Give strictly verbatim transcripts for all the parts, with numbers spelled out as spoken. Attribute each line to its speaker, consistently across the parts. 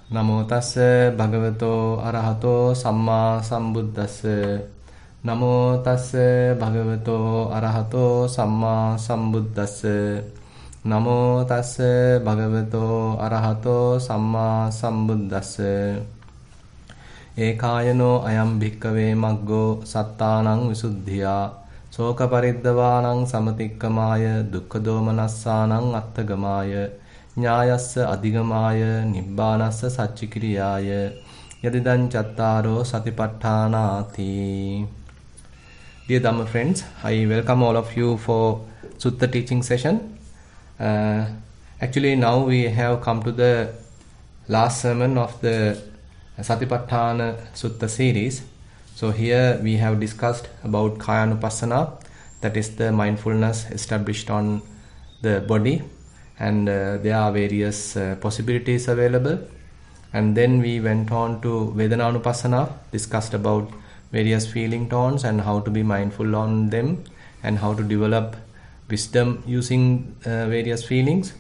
Speaker 1: Namo tassa bhagavato arahato samma sambuddhassa. Namo tassa bhagavato arahato samma sambuddhassa. Namo tassa bhagavato arahato samma sambuddhassa. Ekayano ayam bhikkave maggo sattanang visuddhiya. Soka pariddavānaṁ samatikkamāya dukkha domanassanam attagamāya. Nyāyassa adhigamāya nibbānassa saccikiriyāya yadidaṁ cattaro satipatthānāti. Dear Dhamma friends, I welcome all of you for Sutta teaching session. Uh, actually now we have come to the last sermon of the Satipatthana Sutta series. So here we have discussed about Kayanupassana, that is the mindfulness established on the body. And uh, there are various uh, possibilities available. And then we went on to Vedananupassana, discussed about various feeling tones and how to be mindful on them and how to develop wisdom using uh, various feelings.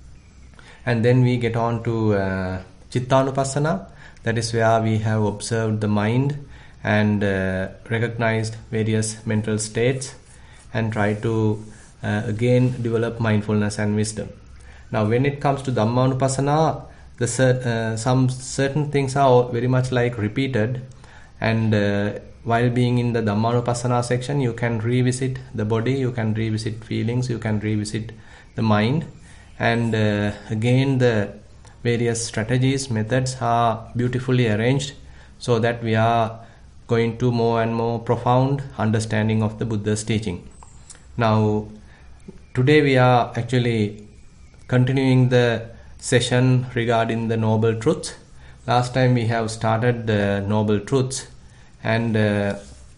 Speaker 1: And then we get on to uh, Chittanupassana, that is where we have observed the mind and uh, recognized various mental states and try to uh, again develop mindfulness and wisdom. Now, when it comes to Dhammanupassana, the cert, uh, some certain things are very much like repeated, and uh, while being in the Dhammanupassana section, you can revisit the body, you can revisit feelings, you can revisit the mind, and uh, again the various strategies, methods are beautifully arranged so that we are going to more and more profound understanding of the Buddha's teaching. Now, today we are actually continuing the session regarding the Noble Truths. Last time we have started the Noble Truths, and uh,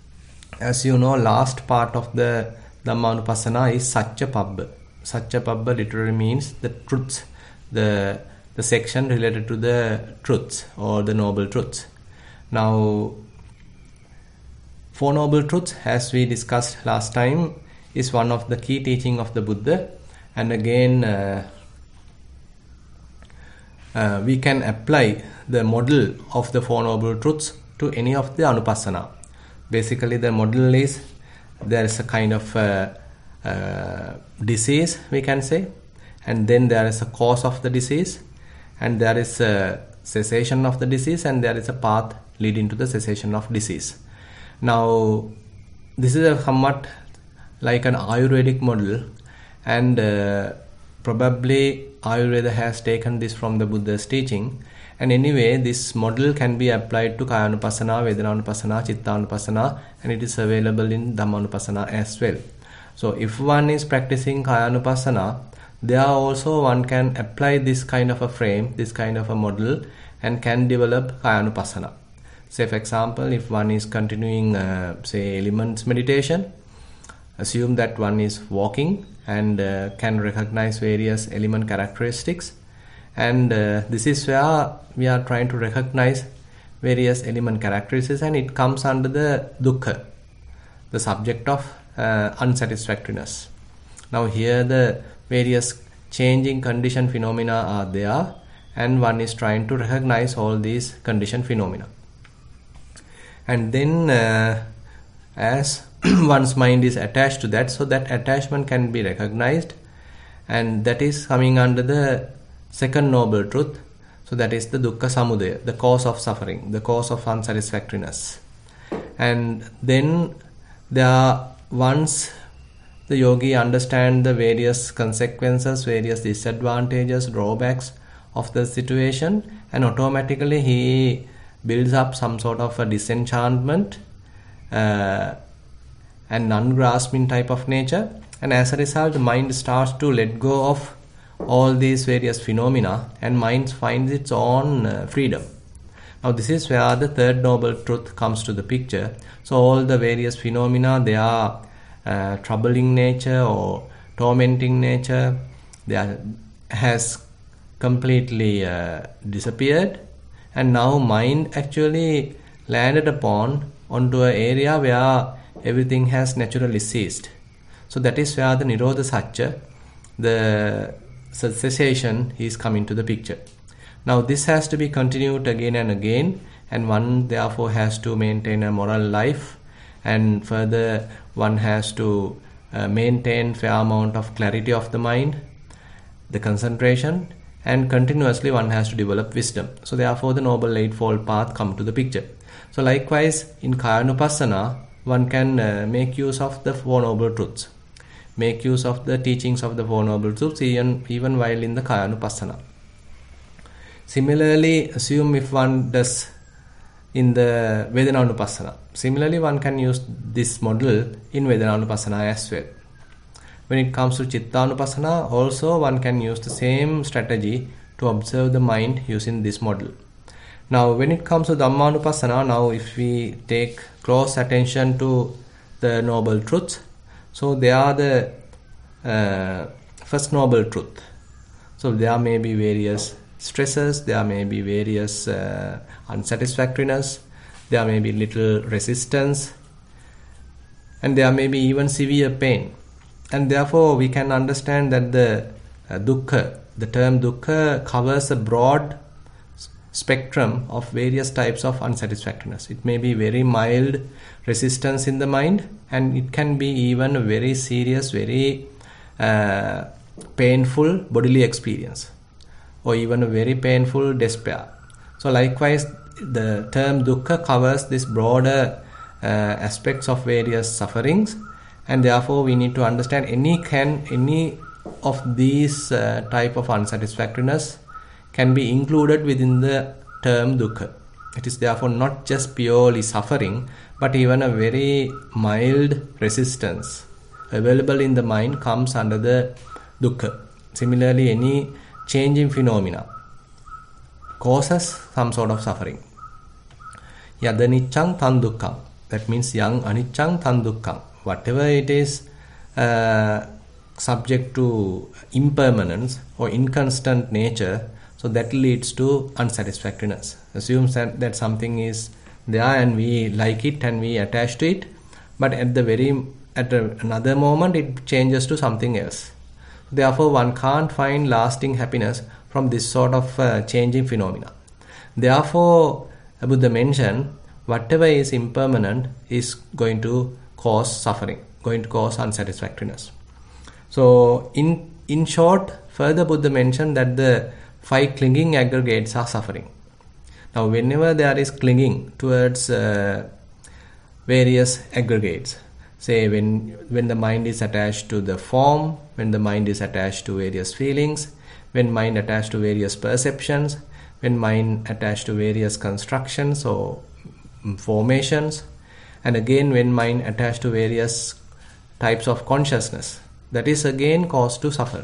Speaker 1: as you know, last part of the Dhammanupassana is Satchapabba. Satchapabba literally means the truths, the, the section related to the truths or the Noble Truths. Now, Four Noble Truths, as we discussed last time, is one of the key teaching of the Buddha, and again uh, Uh, we can apply the model of the Four Noble Truths to any of the Anupassana. Basically, the model is there is a kind of uh, uh, disease, we can say, and then there is a cause of the disease, and there is a cessation of the disease, and there is a path leading to the cessation of disease. Now, this is a somewhat like an Ayurvedic model, and uh, probably Ayurveda has taken this from the Buddha's teaching, and anyway this model can be applied to Kayanupassana, Vedananupassana, Chittanupassana, and it is available in Dhammanupassana as well. So if one is practicing Kayanupassana, there also one can apply this kind of a frame, this kind of a model, and can develop Kayanupassana. Say for example, if one is continuing uh, say elements meditation, assume that one is walking and uh, can recognize various element characteristics, and uh, this is where we are trying to recognize various element characteristics, and it comes under the dukkha, the subject of uh, unsatisfactoriness. Now here the various changing condition phenomena are there, and one is trying to recognize all these condition phenomena, and then uh, as one's mind is attached to that, so that attachment can be recognized, and that is coming under the second noble truth. So that is the dukkha samudaya, the cause of suffering, the cause of unsatisfactoriness. And then there are, once the yogi understand the various consequences, various disadvantages, drawbacks of the situation, and automatically he builds up some sort of a disenchantment uh, and non-grasping type of nature, and as a result the mind starts to let go of all these various phenomena, and mind finds its own uh, freedom. Now this is where the third noble truth comes to the picture. So all the various phenomena, they are uh, troubling nature or tormenting nature, they are, has completely uh, disappeared, and now mind actually landed upon onto an area where everything has naturally ceased. So that is where the Nirodha Satcha, the cessation, is coming to the picture. Now this has to be continued again and again, and one therefore has to maintain a moral life, and further one has to uh, maintain fair amount of clarity of the mind, the concentration, and continuously one has to develop wisdom. So therefore the Noble Eightfold Path come to the picture. So likewise in Kayanupassana, one can uh, make use of the Four Noble Truths, make use of the teachings of the Four Noble Truths even, even while in the Kayanupassana. Similarly, assume if one does in the Vedananupassana. Similarly, one can use this model in Vedananupassana as well. When it comes to Chittanupassana, also one can use the same strategy to observe the mind using this model. Now, when it comes to Dhammanupassana, now if we take close attention to the Noble Truths, so they are the uh, first Noble Truth. So there may be various stresses, there may be various uh, unsatisfactoriness, there may be little resistance, and there may be even severe pain. And therefore we can understand that the uh, dukkha, the term dukkha covers a broad spectrum of various types of unsatisfactoriness. It may be very mild resistance in the mind, and it can be even a very serious, very uh, painful bodily experience, or even a very painful despair. So likewise the term dukkha covers this broader uh, aspects of various sufferings, and therefore we need to understand any can any of these uh, type of unsatisfactoriness can be included within the term dukkha. It is therefore not just purely suffering, but even a very mild resistance available in the mind comes under the dukkha. Similarly, any change in phenomena causes some sort of suffering. Yadanichang tan dukkham. That means yang anichang tan dukkham. Whatever it is uh, subject to impermanence or inconstant nature, so that leads to unsatisfactoriness. Assumes that, that something is there and we like it and we attach to it, but at the very at a, another moment it changes to something else. Therefore one can't find lasting happiness from this sort of uh, changing phenomena. Therefore Buddha mentioned whatever is impermanent is going to cause suffering, going to cause unsatisfactoriness. So in in short, further Buddha mentioned that the five clinging aggregates are suffering. Now whenever there is clinging towards uh, various aggregates, say when when the mind is attached to the form, when the mind is attached to various feelings, when mind attached to various perceptions, when mind attached to various constructions or formations, and again when mind attached to various types of consciousness, that is again caused to suffer.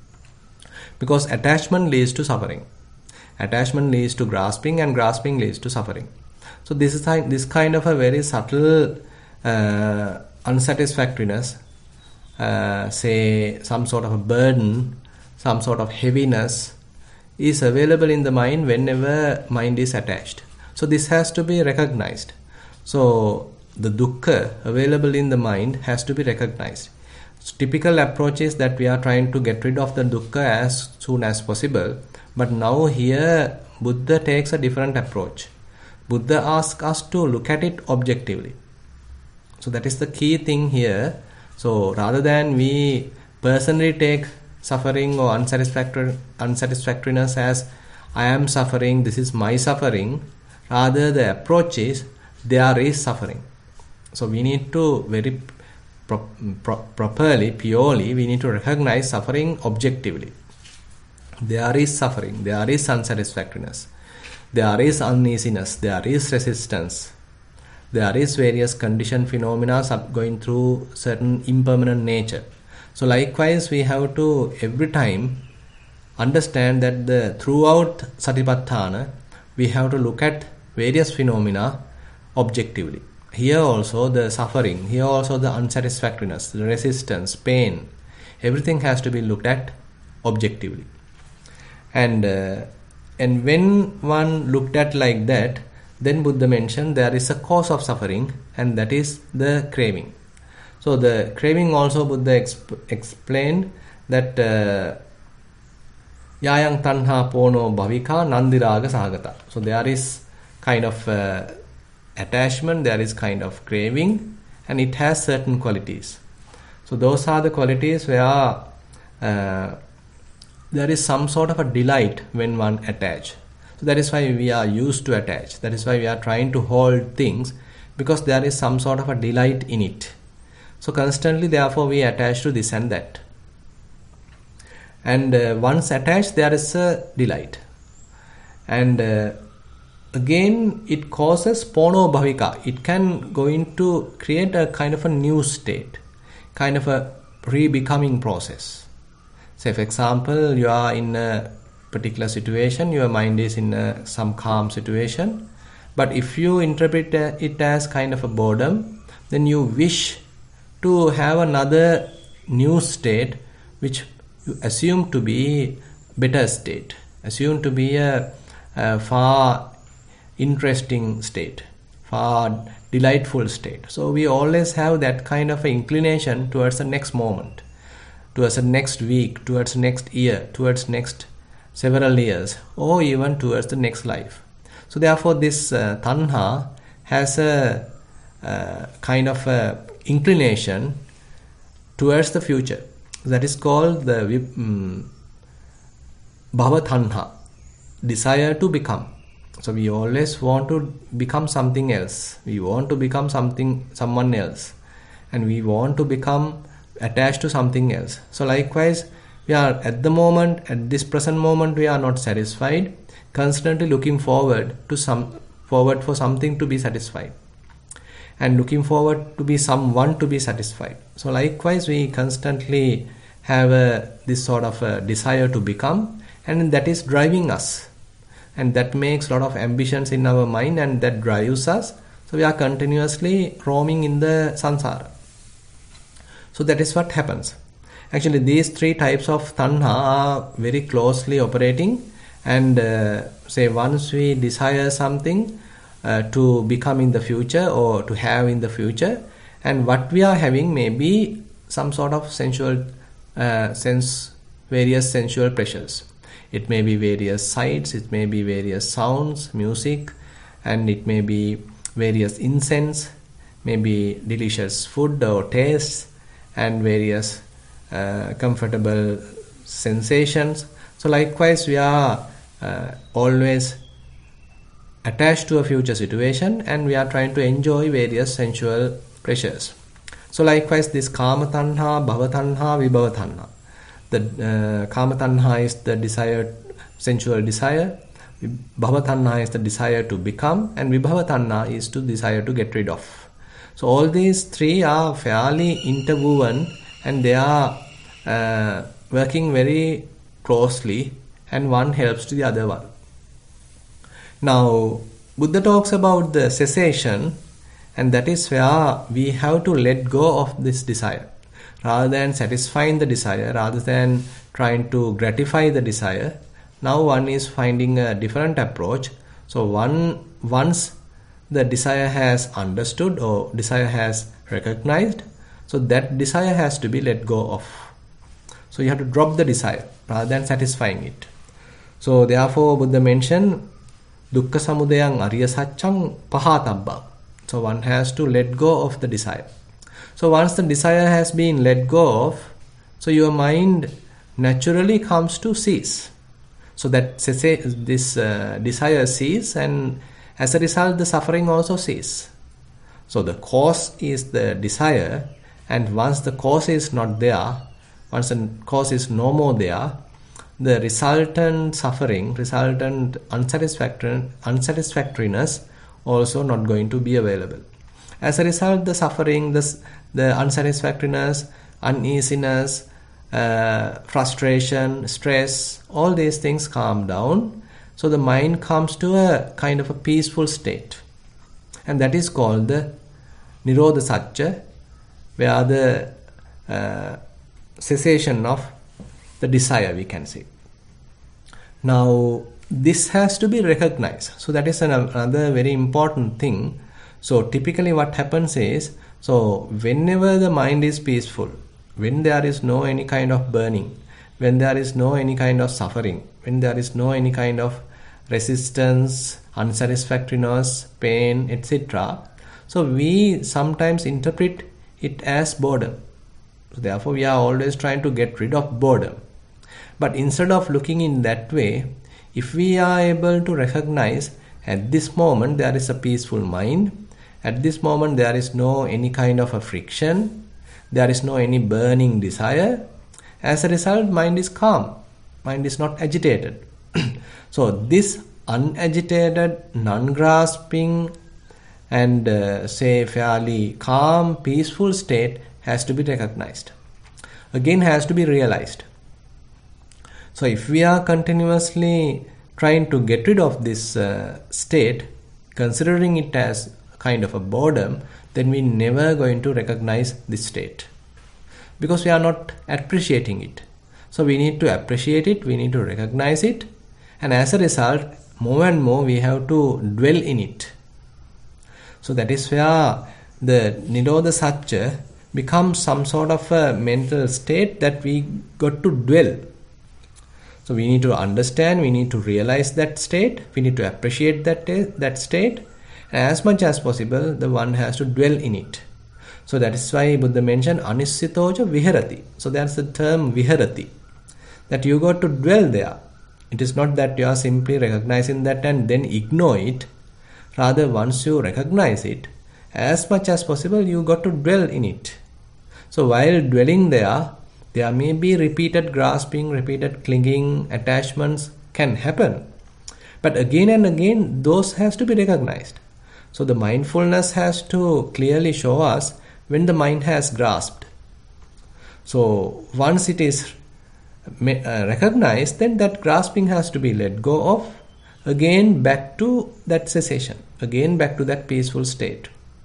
Speaker 1: Because attachment leads to suffering. Attachment leads to grasping, and grasping leads to suffering. So this is this kind of a very subtle uh, unsatisfactoriness, uh, say some sort of a burden, some sort of heaviness is available in the mind whenever mind is attached. So this has to be recognized. So the dukkha available in the mind has to be recognized. So typical approach is that we are trying to get rid of the dukkha as soon as possible. But now here Buddha takes a different approach. Buddha asks us to look at it objectively. So that is the key thing here. So rather than we personally take suffering or unsatisfactory, unsatisfactoriness as I am suffering, this is my suffering, rather the approach is there is suffering. So we need to very pro- pro- properly, purely, we need to recognize suffering objectively. There is suffering, there is unsatisfactoriness, there is uneasiness, there is resistance, there is various conditioned phenomena going through certain impermanent nature. So likewise we have to every time understand that the throughout Satipatthana we have to look at various phenomena objectively. Here also the suffering, here also the unsatisfactoriness, the resistance, pain, everything has to be looked at objectively. And uh, and when one looked at like that, then Buddha mentioned there is a cause of suffering, and that is the craving. So the craving also Buddha exp- explained that uh, Yayang tanha pono bhavika nandiraga sahagata. So there is kind of uh, attachment, there is kind of craving, and it has certain qualities. So those are the qualities where uh, there is some sort of a delight when one attach. So that is why we are used to attach. That is why we are trying to hold things, because there is some sort of a delight in it. So constantly, therefore, we attach to this and that. And uh, once attached, there is a delight. And uh, again, it causes pono bhavika. It can go into create a kind of a new state, kind of a re-becoming process. Say, for example, you are in a particular situation, your mind is in a, some calm situation, but if you interpret it as kind of a boredom, then you wish to have another new state which you assume to be better state, assume to be a, a far interesting state, far delightful state. So we always have that kind of an inclination towards the next moment, towards the next week, towards the next year, towards next several years, or even towards the next life. So therefore this uh, tanha has a uh, kind of a inclination towards the future. That is called the um, bhava tanha, desire to become. So we always want to become something else. We want to become something, someone else, and we want to become attached to something else. So likewise, we are at the moment, at this present moment, we are not satisfied, constantly looking forward to some, forward for something to be satisfied, and looking forward to be someone to be satisfied. So likewise, we constantly have a, this sort of a desire to become, and that is driving us, and that makes a lot of ambitions in our mind, and that drives us. So we are continuously roaming in the samsara. So that is what happens. Actually, these three types of tanha are very closely operating, and uh, say once we desire something uh, to become in the future or to have in the future, and what we are having may be some sort of sensual uh, sense, various sensual pleasures. It may be various sights, it may be various sounds, music, and it may be various incense, maybe delicious food or tastes, and various uh, comfortable sensations. So likewise, we are uh, always attached to a future situation, and we are trying to enjoy various sensual pleasures. So likewise, this kama tanha, bhava tanha, vibhava tanha. The uh, kama tanha is the desired sensual desire, bhava tanha is the desire to become, and vibhava tanha is to desire to get rid of. So all these three are fairly interwoven, and they are uh, working very closely, and one helps to the other one. Now, Buddha talks about the cessation, and that is where we have to let go of this desire. Rather than satisfying the desire, rather than trying to gratify the desire, now one is finding a different approach. So one once the desire has understood or desire has recognized, so that desire has to be let go of. So you have to drop the desire rather than satisfying it. So therefore Buddha mentioned dukkha samudayang ariya saccang pahatabba. So one has to let go of the desire. So once the desire has been let go of, so your mind naturally comes to cease. So that this uh, desire cease, and as a result the suffering also cease. So the cause is the desire, and once the cause is not there, once the cause is no more there, the resultant suffering, resultant unsatisfactory, unsatisfactoriness also not going to be available. As a result, the suffering, the, the unsatisfactoriness, uneasiness, uh, frustration, stress, all these things calm down. So the mind comes to a kind of a peaceful state. And that is called the Nirodha Satcha, where the uh, cessation of the desire, we can say. Now, this has to be recognized. So that is an, another very important thing. So typically what happens is, so whenever the mind is peaceful, when there is no any kind of burning, when there is no any kind of suffering, when there is no any kind of resistance, unsatisfactoriness, pain, et cetera. So we sometimes interpret it as boredom. So therefore, we are always trying to get rid of boredom. But instead of looking in that way, if we are able to recognize at this moment there is a peaceful mind, at this moment there is no any kind of a friction, there is no any burning desire, as a result mind is calm, mind is not agitated. So this unagitated, non-grasping and uh, say fairly calm, peaceful state has to be recognized. Again has to be realized. So if we are continuously trying to get rid of this uh, state, considering it as kind of a boredom, then we never going to recognize this state, because we are not appreciating it. So we need to appreciate it, we need to recognize it, and as a result, more and more we have to dwell in it. So that is where the Nirodha Satya becomes some sort of a mental state that we got to dwell. So we need to understand, we need to realize that state, we need to appreciate that, that state, and as much as possible, the one has to dwell in it. So that is why Buddha mentioned Anissitoja Viharati. So that's the term Viharati, that you got to dwell there. It is not that you are simply recognizing that and then ignore it. Rather, once you recognize it, as much as possible, you got to dwell in it. So while dwelling there, there may be repeated grasping, repeated clinging, attachments can happen. But again and again, those has to be recognized. So the mindfulness has to clearly show us when the mind has grasped. So once it is recognized, then that grasping has to be let go of. Again back to that cessation, again back to that peaceful state.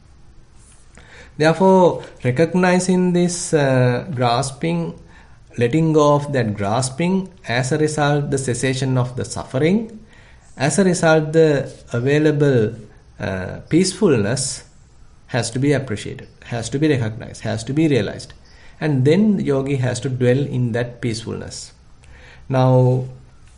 Speaker 1: Therefore, recognizing this uh, grasping, letting go of that grasping, as a result the cessation of the suffering, as a result the available uh, peacefulness has to be appreciated, has to be recognized, has to be realized, and then the yogi has to dwell in that peacefulness. Now,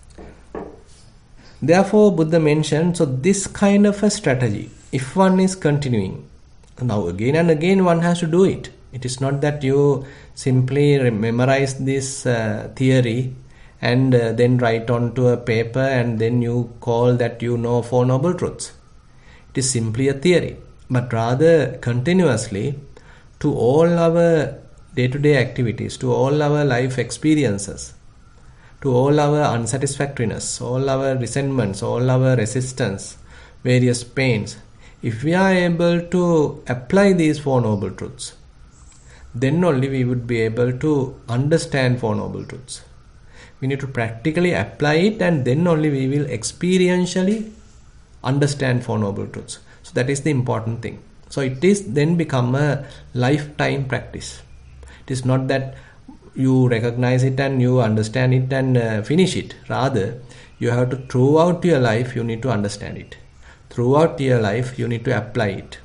Speaker 1: therefore, Buddha mentioned, so this kind of a strategy, if one is continuing, now again and again one has to do it. It is not that you simply memorize this uh, theory and uh, then write onto a paper and then you call that you know Four Noble Truths. It is simply a theory, but rather continuously to all our day-to-day activities, to all our life experiences, to all our unsatisfactoriness, all our resentments, all our resistance, various pains. If we are able to apply these Four Noble Truths, then only we would be able to understand Four Noble Truths. We need to practically apply it, and then only we will experientially understand Four Noble Truths. So that is the important thing. So it is then become a lifetime practice. It is not that you recognize it and you understand it and uh, finish it. Rather, you have to, throughout your life, you need to understand it. Throughout your life, you need to apply it.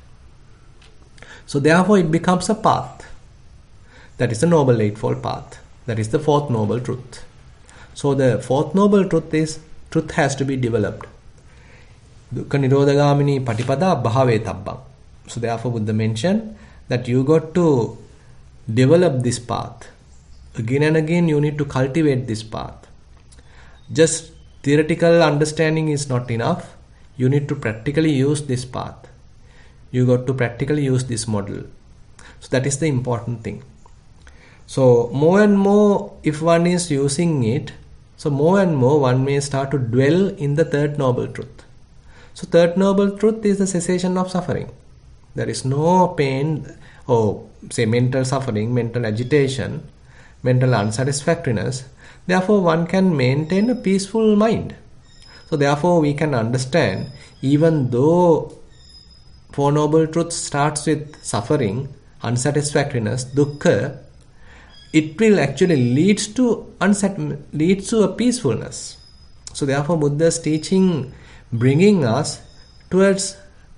Speaker 1: So therefore, it becomes a path. That is the Noble Eightfold Path. That is the fourth Noble Truth. So the fourth Noble Truth is, truth has to be developed. Dukkha Nirodhagamini Patipada Bhave Tabbam. So therefore, Buddha mentioned that you got to develop this path. Again and again, you need to cultivate this path. Just theoretical understanding is not enough. You need to practically use this path. You got to practically use this model. So that is the important thing. So more and more, if one is using it, so more and more one may start to dwell in the third Noble Truth. So third Noble Truth is the cessation of suffering. There is no pain or say mental suffering, mental agitation, mental unsatisfactoriness. Therefore, one can maintain a peaceful mind. So therefore, we can understand, even though Four Noble Truths starts with suffering, unsatisfactoriness, dukkha, it will actually leads to unsat- leads to a peacefulness. So therefore, Buddha's teaching bringing us towards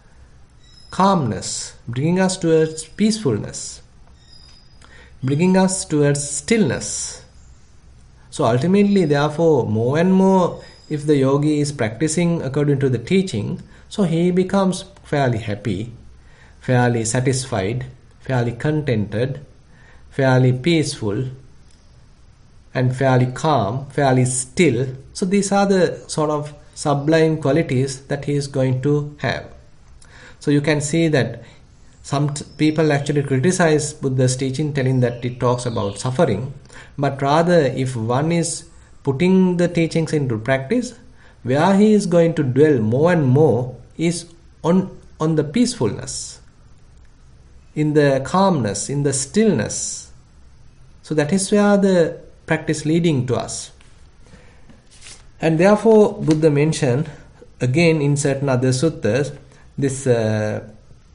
Speaker 1: calmness, bringing us towards peacefulness, bringing us towards stillness. So ultimately, therefore, more and more, if the yogi is practicing according to the teaching, so he becomes fairly happy, fairly satisfied, fairly contented, fairly peaceful, and fairly calm, fairly still. So these are the sort of sublime qualities that he is going to have. So you can see that some t- people actually criticize Buddha's teaching, telling that it talks about suffering, but rather if one is putting the teachings into practice, where he is going to dwell more and more is on, on the peacefulness, in the calmness, in the stillness. So that is where the practice leading to us. And therefore Buddha mentioned again in certain other suttas this uh,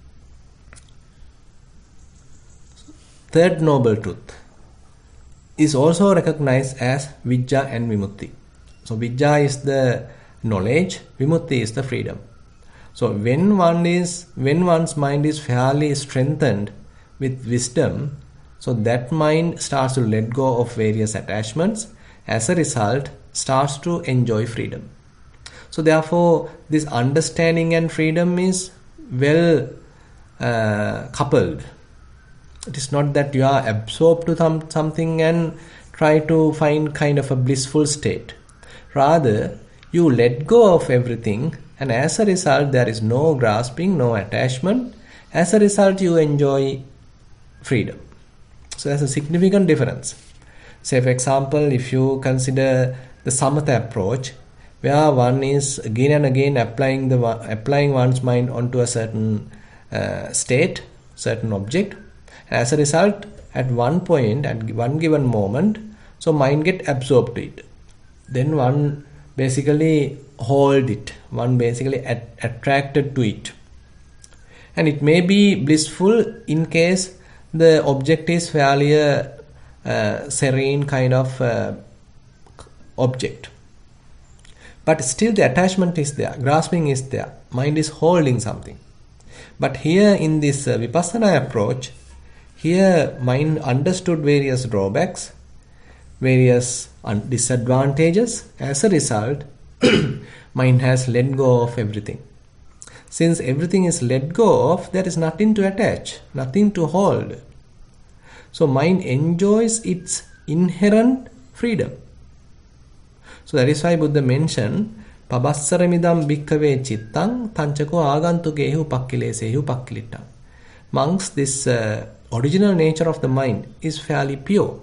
Speaker 1: third noble truth is also recognized as Vijja and Vimutti. So Vijja is the knowledge, Vimutti is the freedom. So when one is when one's mind is fairly strengthened with wisdom, so that mind starts to let go of various attachments, as a result starts to enjoy freedom. So therefore this understanding and freedom is well uh, coupled. It is not that you are absorbed to some, something and try to find kind of a blissful state. Rather, you let go of everything, and as a result there is no grasping, no attachment. As a result you enjoy freedom. So there's a significant difference. Say for example, if you consider the Samatha approach, where one is again and again applying the applying one's mind onto a certain uh, state, certain object. As a result, at one point, at one given moment, so mind get absorbed to it. Then one basically hold it. One basically at, attracted to it. And it may be blissful in case the object is fairly a uh, serene kind of uh, object. But still the attachment is there, grasping is there, mind is holding something. But here in this uh, Vipassana approach, here mind understood various drawbacks, various un- disadvantages. As a result, mind has let go of everything. Since everything is let go of, there is nothing to attach, nothing to hold. So mind enjoys its inherent freedom. So that is why Buddha mentioned Pabassaramidam bhikkhave chittang tanchako agantukehu pakkilesehu pakkilittam. Monks, this uh, original nature of the mind is fairly pure.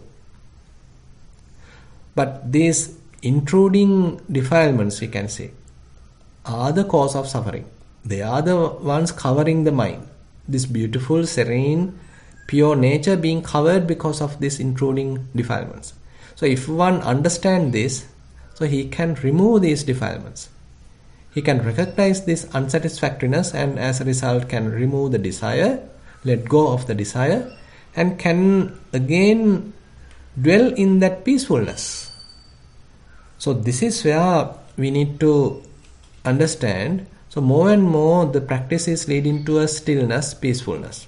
Speaker 1: But these intruding defilements, we can say, are the cause of suffering. They are the ones covering the mind. This beautiful, serene, pure nature being covered because of these intruding defilements. So if one understands this, so he can remove these defilements. He can recognize this unsatisfactoriness and as a result can remove the desire, let go of the desire, and can again dwell in that peacefulness. So this is where we need to understand. So more and more the practice is leading to a stillness, peacefulness.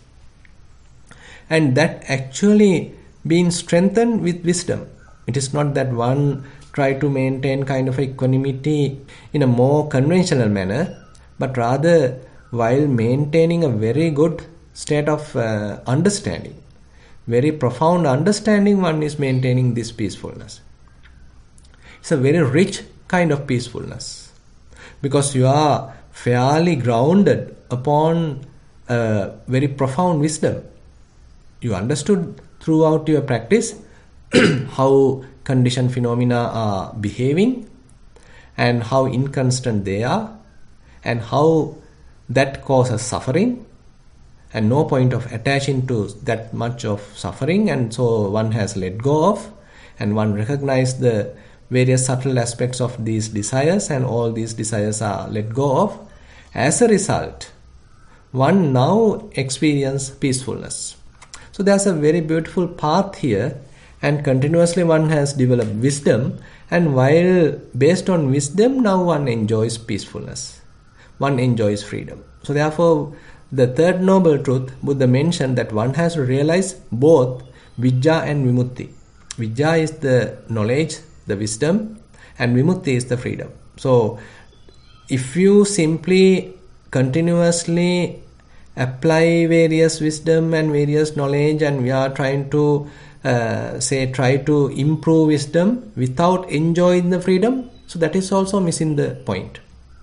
Speaker 1: And that actually being strengthened with wisdom. It is not that one try to maintain kind of equanimity in a more conventional manner, but rather while maintaining a very good state of uh, understanding, very profound understanding, one is maintaining this peacefulness. It's a very rich kind of peacefulness because you are fairly grounded upon a very profound wisdom. You understood throughout your practice how conditioned phenomena are behaving and how inconstant they are and how that causes suffering and no point of attaching to that much of suffering, and so one has let go of and one recognizes the various subtle aspects of these desires and all these desires are let go of. As a result, one now experiences peacefulness. So there's a very beautiful path here, and continuously one has developed wisdom, and while based on wisdom now one enjoys peacefulness, one enjoys freedom. So therefore the third noble truth, Buddha mentioned that one has to realize both Vijja and Vimutti. Vijja is the knowledge, the wisdom, and vimutti is the freedom. So if you simply continuously apply various wisdom and various knowledge, and we are trying to uh, say try to improve wisdom without enjoying the freedom, so that is also missing the point.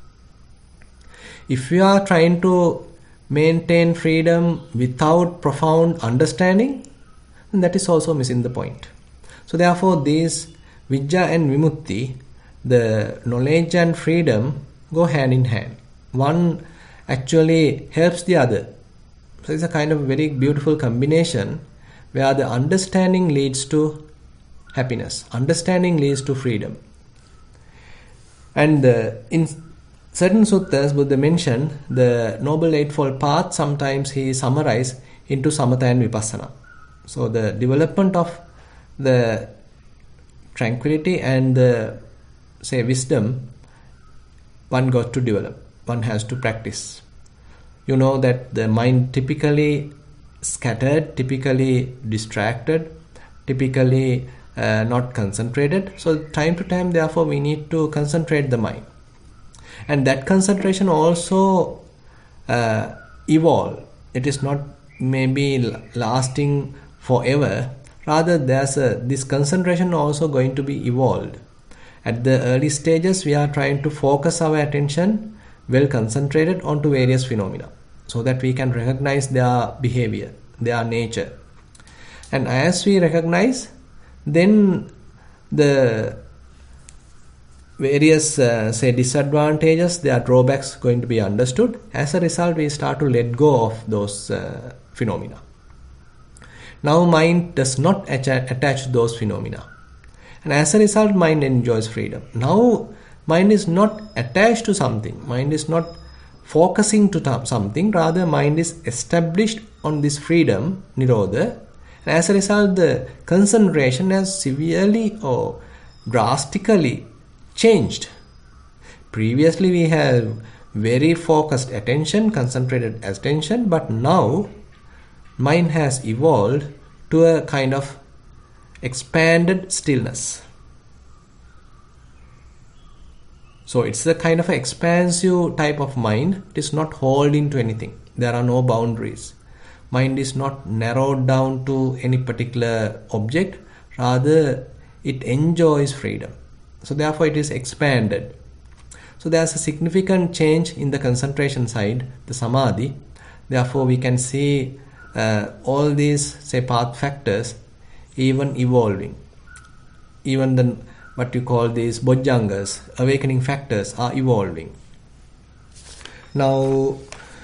Speaker 1: If we are trying to maintain freedom without profound understanding, then that is also missing the point. So therefore these vijja and vimutti, the knowledge and freedom, go hand in hand. One actually helps the other. So it's a kind of very beautiful combination where the understanding leads to happiness, understanding leads to freedom. And uh, in certain suttas, Buddha mentioned the Noble Eightfold Path, sometimes he summarized into samatha and vipassana. So the development of the tranquility and the, say, wisdom, one got to develop, one has to practice. You know that the mind typically scattered, typically distracted, typically uh, not concentrated. So time to time, therefore, we need to concentrate the mind. And that concentration also uh, evolve. It is not maybe lasting forever. Rather, there's a, this concentration also going to be evolved. At the early stages, we are trying to focus our attention well concentrated onto various phenomena, so that we can recognize their behavior, their nature. And as we recognize, then the various uh, say disadvantages, their drawbacks going to be understood. As a result, we start to let go of those uh, phenomena. Now mind does not atta- attach to those phenomena, and as a result, mind enjoys freedom. Now mind is not attached to something, mind is not focusing to th- something, rather mind is established on this freedom, nirodha, and as a result, the concentration has severely or drastically changed. Previously we have very focused attention, concentrated attention, but now mind has evolved to a kind of expanded stillness. So it's a kind of an expansive type of mind. It is not holding to anything. There are no boundaries. Mind is not narrowed down to any particular object. Rather, it enjoys freedom. So therefore, it is expanded. So there's a significant change in the concentration side, the samadhi. Therefore, we can see uh, all these, say, path factors even evolving. Even the what you call these bojjhangas, awakening factors, are evolving. Now,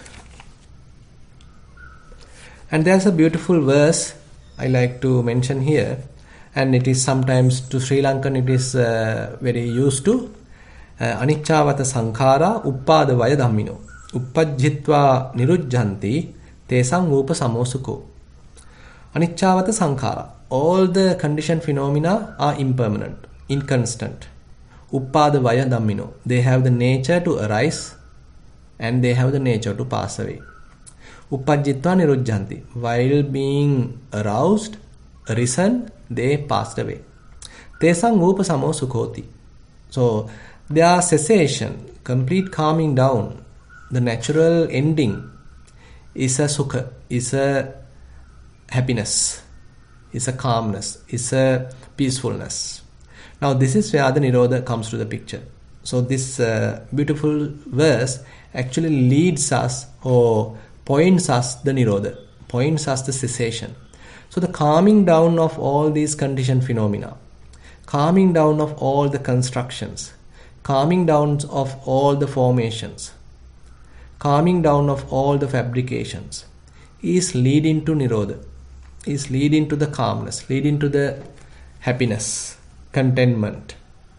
Speaker 1: and there's a beautiful verse I like to mention here, and it is sometimes to Sri Lankan it is uh, very used to. Uh, Anicchāvata sankhāra uppada vaya dhammino uppajjhitva nirujjanti tesang upa samosukho. Anicchāvata sankhāra. All the conditioned phenomena are impermanent, inconstant. Uppada vaya dhammino. They have the nature to arise and they have the nature to pass away. Uppajjitva nirujjanti. While being aroused, arisen, they passed away. Tesang upa samosukhoti. So their cessation, complete calming down, the natural ending is a sukha, is a happiness, is a calmness, is a peacefulness. Now this is where the Nirodha comes to the picture. So this uh, beautiful verse actually leads us or points us the Nirodha, points us the cessation. So the calming down of all these conditioned phenomena, calming down of all the constructions, calming down of all the formations, calming down of all the fabrications is leading to Nirodha, is leading to the calmness, leading to the happiness, contentment.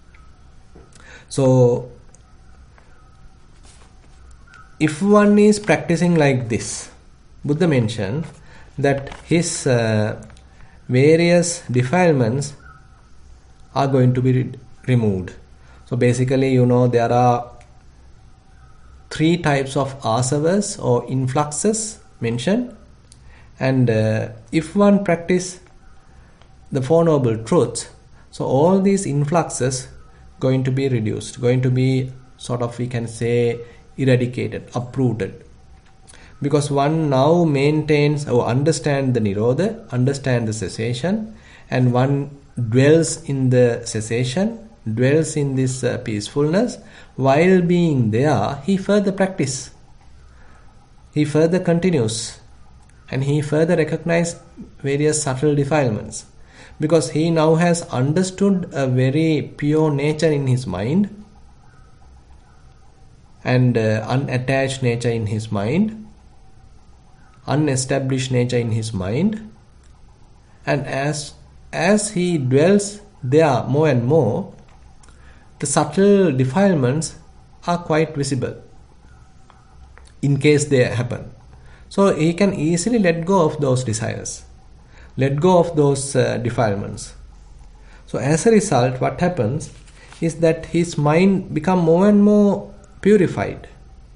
Speaker 1: So if one is practicing like this, Buddha mentioned that his uh, various defilements are going to be re- removed. So basically, you know, there are three types of asavas or influxes mentioned, and uh, if one practice the Four Noble Truths, So all these influxes going to be reduced, going to be sort of, we can say, eradicated, uprooted. Because one now maintains or understands the Nirodha, understands the cessation, and one dwells in the cessation, dwells in this uh, peacefulness. While being there, he further practice, he further continues, and he further recognizes various subtle defilements. Because he now has understood a very pure nature in his mind, and uh, unattached nature in his mind, unestablished nature in his mind, and as as he dwells there more and more, the subtle defilements are quite visible in case they happen. So he can easily let go of those desires, let go of those uh, defilements. So as a result, what happens is that his mind become more and more purified.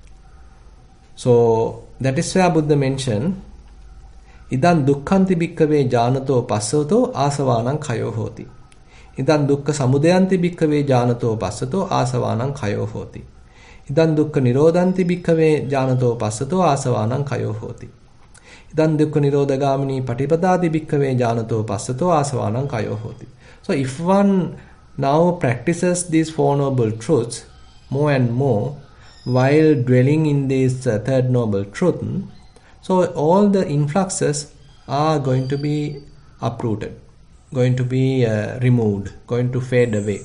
Speaker 1: So that is where Buddha mentioned, Idan dukkhanti bhikkave janato passato asavanam khayo hoti. Idan dukkha samudayanti bhikkave janato passato asavanam khayo hoti. Idan dukkha nirodhanti bhikkave janato passato asavanam khayo hoti. Idan dukkha nirodhagamini patipadati bhikkave janato passato asavanam khayo hoti. So if one now practices these Four Noble Truths more and more while dwelling in this uh, Third Noble Truth, so all the influxes are going to be uprooted, going to be uh, removed, going to fade away.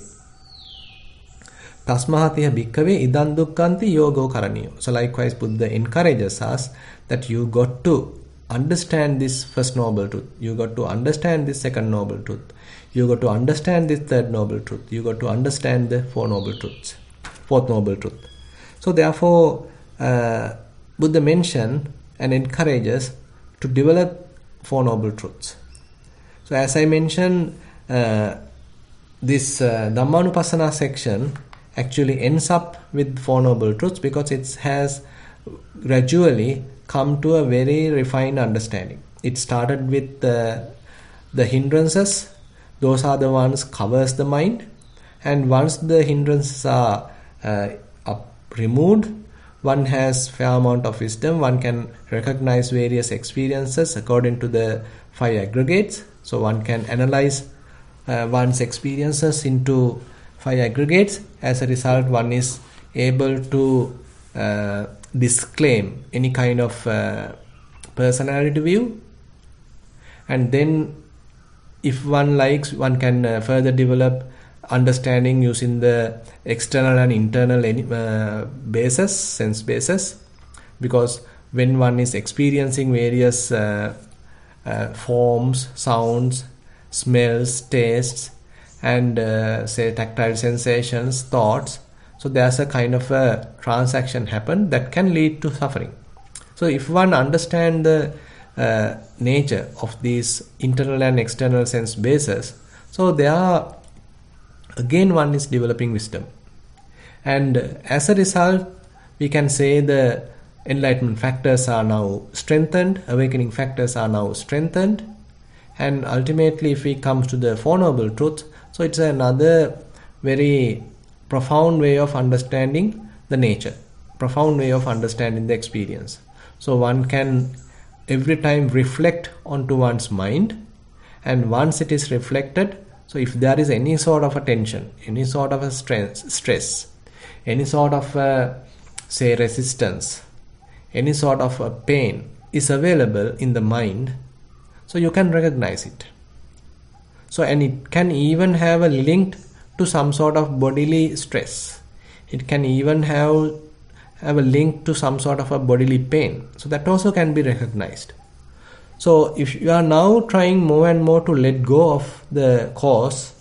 Speaker 1: Tasmahatiha bhikkave idan dukkhanti yogo karaniyo. So likewise Buddha encourages us that you got to understand this First Noble Truth, you got to understand this Second Noble Truth, you got to understand this Third Noble Truth, you got to understand the Four Noble Truths, Fourth Noble Truth. So therefore uh, Buddha mentioned and encourages to develop Four Noble Truths. So as I mentioned, uh, this uh, Dhammanupassana section actually ends up with Four Noble Truths because it has gradually come to a very refined understanding. It started with uh, the hindrances. Those are the ones covers the mind, and once the hindrances are uh, up, removed, one has fair amount of wisdom. One can recognize various experiences according to the five aggregates. So one can analyze uh, one's experiences into five aggregates. As a result, one is able to uh, disclaim any kind of uh, personality view, and then if one likes, one can uh, further develop understanding using the external and internal uh, bases, sense bases, because when one is experiencing various uh, uh, forms, sounds, smells, tastes, and uh, say tactile sensations, thoughts, so there's a kind of a transaction happen that can lead to suffering. So if one understands the uh, nature of these internal and external sense bases, so they are, again one is developing wisdom, and as a result we can say the enlightenment factors are now strengthened, awakening factors are now strengthened, and ultimately if we come to the Four Noble Truths, so it's another very profound way of understanding the nature, profound way of understanding the experience. So one can every time reflect onto one's mind, and once it is reflected, so if there is any sort of a tension, any sort of a stress, stress any sort of a, say resistance, any sort of a pain is available in the mind, so you can recognize it. So and it can even have a link to some sort of bodily stress. It can even have have a link to some sort of a bodily pain. So that also can be recognized. So if you are now trying more and more to let go of the cause,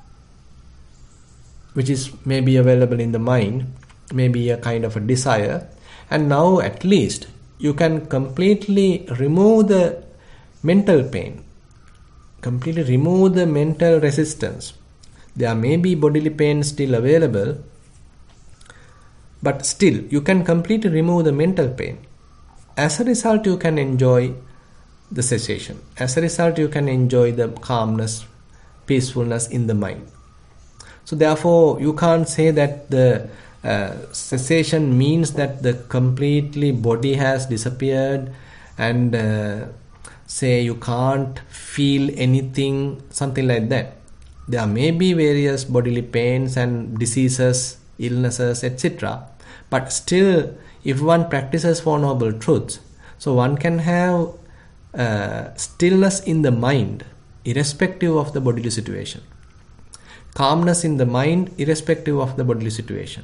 Speaker 1: which is maybe available in the mind, maybe a kind of a desire, and now at least you can completely remove the mental pain, completely remove the mental resistance. There may be bodily pain still available, but still you can completely remove the mental pain. As a result, you can enjoy the cessation. As a result, you can enjoy the calmness peacefulness in the mind. So therefore, you can't say that the uh, cessation means that the completely body has disappeared and uh, say you can't feel anything, something like that. There may be various bodily pains and diseases, illnesses, et cetera. But still, if one practices Four Noble Truths, so one can have uh, stillness in the mind, irrespective of the bodily situation. Calmness in the mind, irrespective of the bodily situation.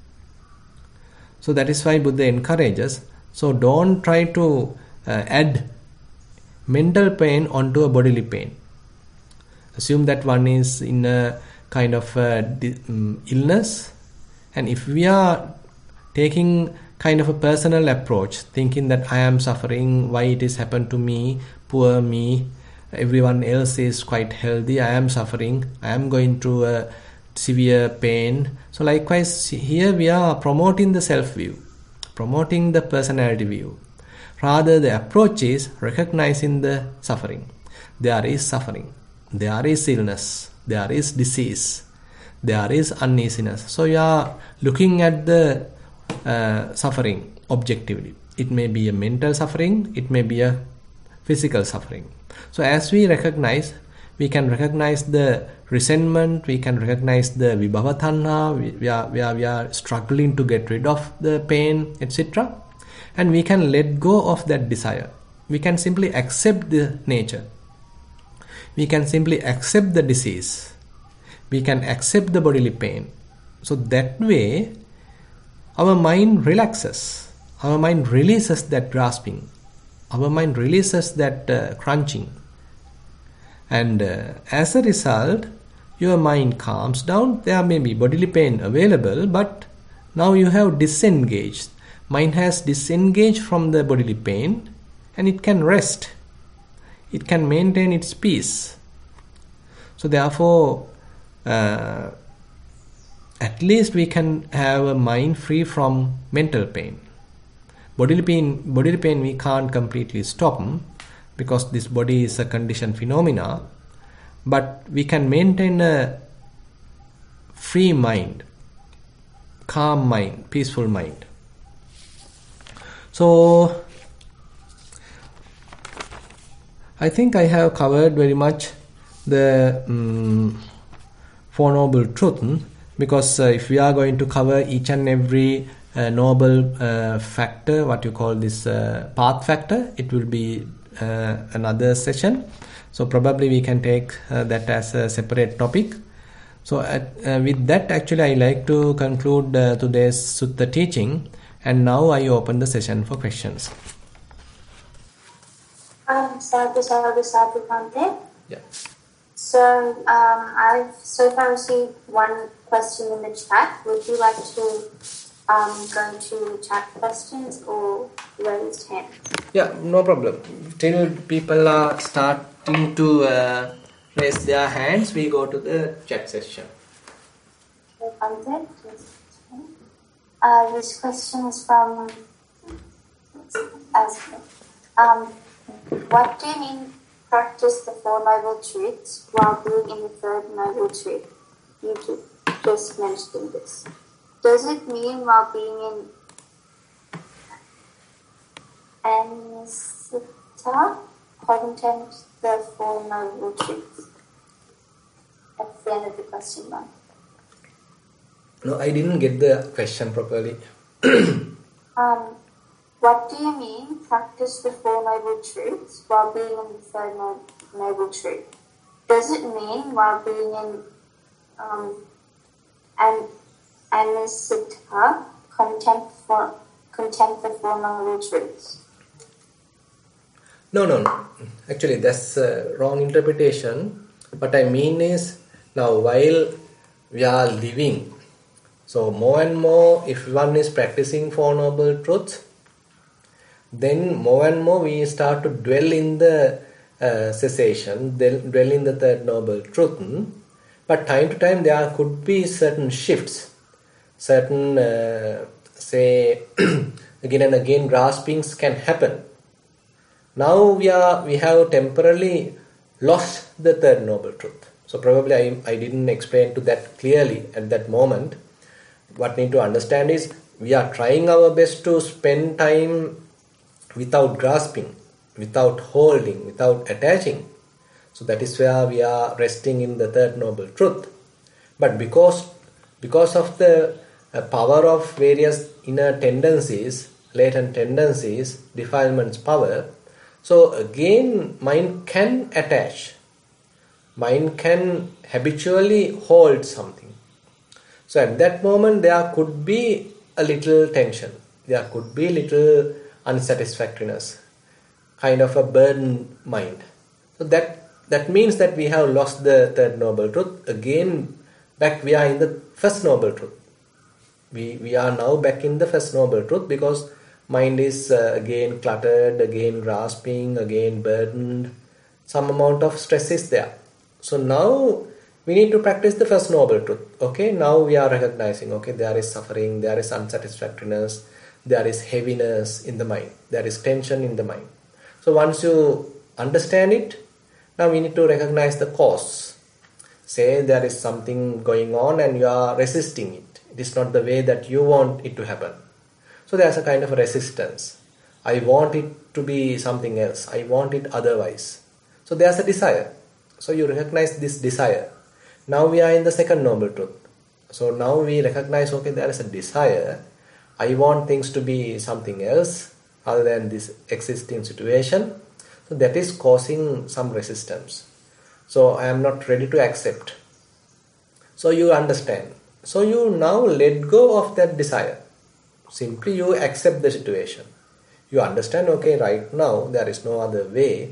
Speaker 1: So that is why Buddha encourages. So don't try to uh, add mental pain onto a bodily pain. Assume that one is in a kind of uh, di- um, illness, and if we are taking kind of a personal approach, thinking that I am suffering, why it has happened to me, poor me, everyone else is quite healthy, I am suffering, I am going through a severe pain. So likewise, here we are promoting the self-view, promoting the personality view. Rather, the approach is recognizing the suffering. There is suffering. There is illness, there is disease, there is uneasiness. So you are looking at the uh, suffering objectively. It may be a mental suffering, it may be a physical suffering. So as we recognize, we can recognize the resentment, we can recognize the vibhava tanha, we, we, are, we, are, we are struggling to get rid of the pain, et cetera. And we can let go of that desire. We can simply accept the nature. We can simply accept the disease. We can accept the bodily pain. So that way, our mind relaxes. Our mind releases that grasping. Our mind releases that uh, crunching. And uh, as a result, your mind calms down. There may be bodily pain available, but now you have disengaged. Mind has disengaged from the bodily pain and it can rest. It can maintain its peace. So therefore, uh, at least we can have a mind free from mental pain. Bodily pain, bodily pain we can't completely stop because this body is a conditioned phenomena. But we can maintain a free mind, calm mind, peaceful mind. So, I think I have covered very much the um, Four Noble Truths, because uh, if we are going to cover each and every uh, noble uh, factor, what you call this uh, path factor, it will be uh, another session. So probably we can take uh, that as a separate topic. So at, uh, with that, actually I like to conclude uh, today's Sutta teaching, and now I open the session for questions.
Speaker 2: Um, sadhu, sadhu, sadhu, Bhante.
Speaker 1: Yeah.
Speaker 2: So um, I've so far received one question in the chat. Would you like to um, go to chat questions or raised hands?
Speaker 1: Yeah, no problem. Till people are starting to uh, raise their hands, we go to the chat session.
Speaker 2: Okay, Bhante. Uh, this question is from as um, what do you mean practice the Four Noble Truths while being in the Third Noble Truth? You just mentioned this. Does it mean while being in Anitta contempt the Four Noble Truths? That's the end of the question, Bhante.
Speaker 1: No, I didn't get the question properly.
Speaker 2: um, what do you mean practice the Four Noble Truths while being in the Third no- Noble Truth? Does it mean while being in um, an Anitta contempt for contempt the Four Noble Truths?
Speaker 1: No, no, no. Actually, that's a wrong interpretation. What I mean is, now while we are living, so more and more, if one is practicing Four Noble Truths, then more and more we start to dwell in the uh, cessation, dwell in the Third Noble Truth. But time to time there could be certain shifts, certain, uh, say, again and again graspings can happen. Now we are we have temporarily lost the Third Noble Truth. So probably I, I didn't explain to that clearly at that moment. What need to understand is we are trying our best to spend time without grasping, without holding, without attaching. So that is where we are resting in the third noble truth. But because because of the uh, power of various inner tendencies, latent tendencies, defilements power, so again mind can attach. Mind can habitually hold something. So at that moment there could be a little tension. There could be little unsatisfactoriness, kind of a burdened mind. So that that means that we have lost the third noble truth. Again, back we are in the first noble truth. We, we are now back in the first noble truth because mind is uh, again cluttered, again grasping, again burdened. Some amount of stress is there. So now we need to practice the first noble truth. Okay, now we are recognizing, okay, there is suffering, there is unsatisfactoriness, there is heaviness in the mind, there is tension in the mind. So once you understand it, now we need to recognize the cause. Say there is something going on and you are resisting it. It is not the way that you want it to happen. So there's a kind of resistance. I want it to be something else. I want it otherwise. So there's a desire. So you recognize this desire. Now we are in the second noble truth. So now we recognize, okay, there is a desire. I want things to be something else other than this existing situation. So that is causing some resistance. So I am not ready to accept. So you understand. So you now let go of that desire. Simply you accept the situation. You understand, okay, right now there is no other way.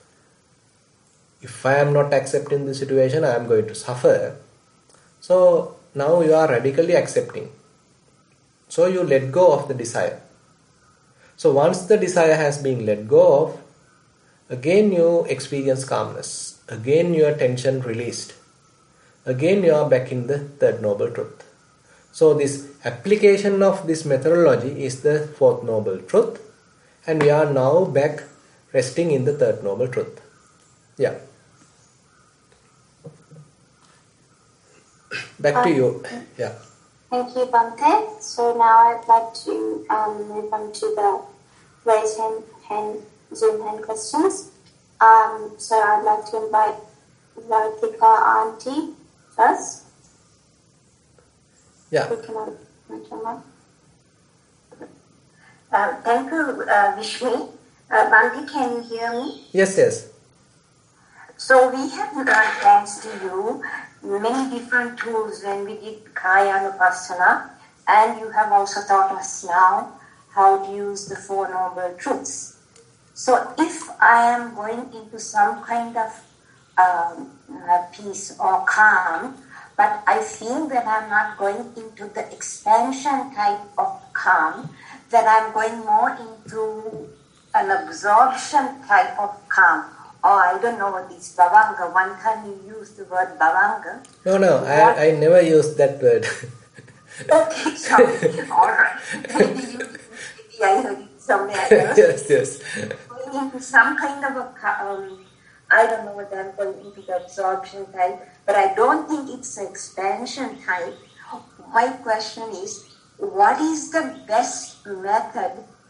Speaker 1: If I am not accepting the situation, I am going to suffer. So now you are radically accepting. So you let go of the desire. So once the desire has been let go of, again you experience calmness. Again your tension released. Again you are back in the third noble truth. So this application of this methodology is the fourth noble truth. And we are now back resting in the third noble truth. Yeah. Back
Speaker 2: um,
Speaker 1: to you. Yeah.
Speaker 2: Thank you, Bhante. So now I'd like to um, move on to the raise hand, hand, Zoom hand questions. Um, so I'd like to invite Radhika Auntie first.
Speaker 1: Yeah.
Speaker 2: We can unmute your mic.
Speaker 3: Uh, thank you, uh, Vishnu. Uh, Bhante, can you hear me?
Speaker 1: Yes, yes.
Speaker 3: So we have learned, thanks to you, many different tools when we did Kaya-Anupassana, and you have also taught us now how to use the Four Noble Truths. So if I am going into some kind of um, uh, peace or calm, but I feel that I'm not going into the expansion type of calm, that I'm going more into an absorption type of calm. Or I don't know what is Bhavanga. One time you used the word Bhavanga.
Speaker 1: No, no, I, I never used that word.
Speaker 3: Okay, sorry. All right. Maybe you, maybe I heard it somewhere else.
Speaker 1: Yes, yes.
Speaker 3: Going into some kind of a, um, I don't know whether I'm going into the absorption type, but I don't think it's the expansion type. My question is, what is the best method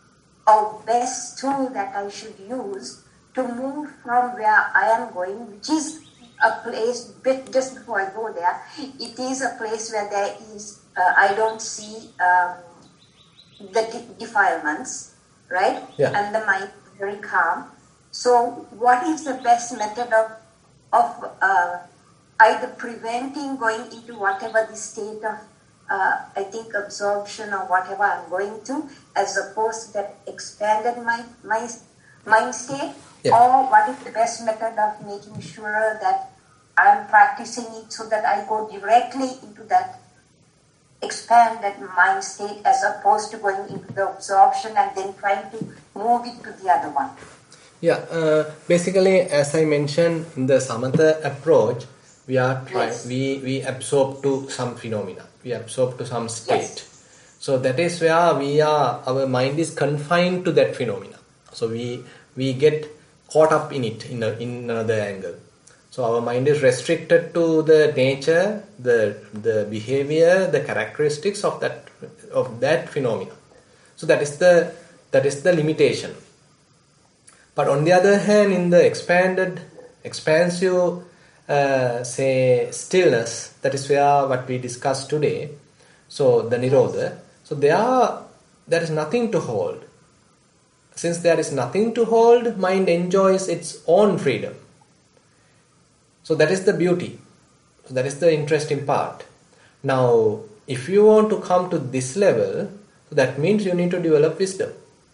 Speaker 3: or best tool that I should use to move from where I am going, which is a place, just before I go there, it is a place where there is, uh, I don't see um, the de- defilements, right?
Speaker 1: Yeah.
Speaker 3: And the mind is very calm. So what is the best method of, of uh, either preventing going into whatever the state of, uh, I think, absorption or whatever I'm going to, as opposed to that expanded mind, mind, mind state?
Speaker 1: Yeah.
Speaker 3: Or what is the best method of making sure that I'm practicing it so that I go directly into that expanded mind state as opposed to going into the absorption and then trying to move it to the other one?
Speaker 1: Yeah, uh, basically, as I mentioned, in the Samatha approach, we are trying,
Speaker 3: Yes.
Speaker 1: we, we absorb to some phenomena, we absorb to some state.
Speaker 3: Yes.
Speaker 1: So that is where we are, our mind is confined to that phenomena. So we we get caught up in it in, a, in another angle. So our mind is restricted to the nature, the the behavior, the characteristics of that of that phenomena. So that is the that is the limitation. But on the other hand, in the expanded, expansive, uh, say stillness, that is where what we discussed today. So the Nirodha. So there, there is nothing to hold. Since there is nothing to hold, mind enjoys its own freedom. So that is the beauty. So that is the interesting part. Now, if you want to come to this level, so that means you need to develop wisdom.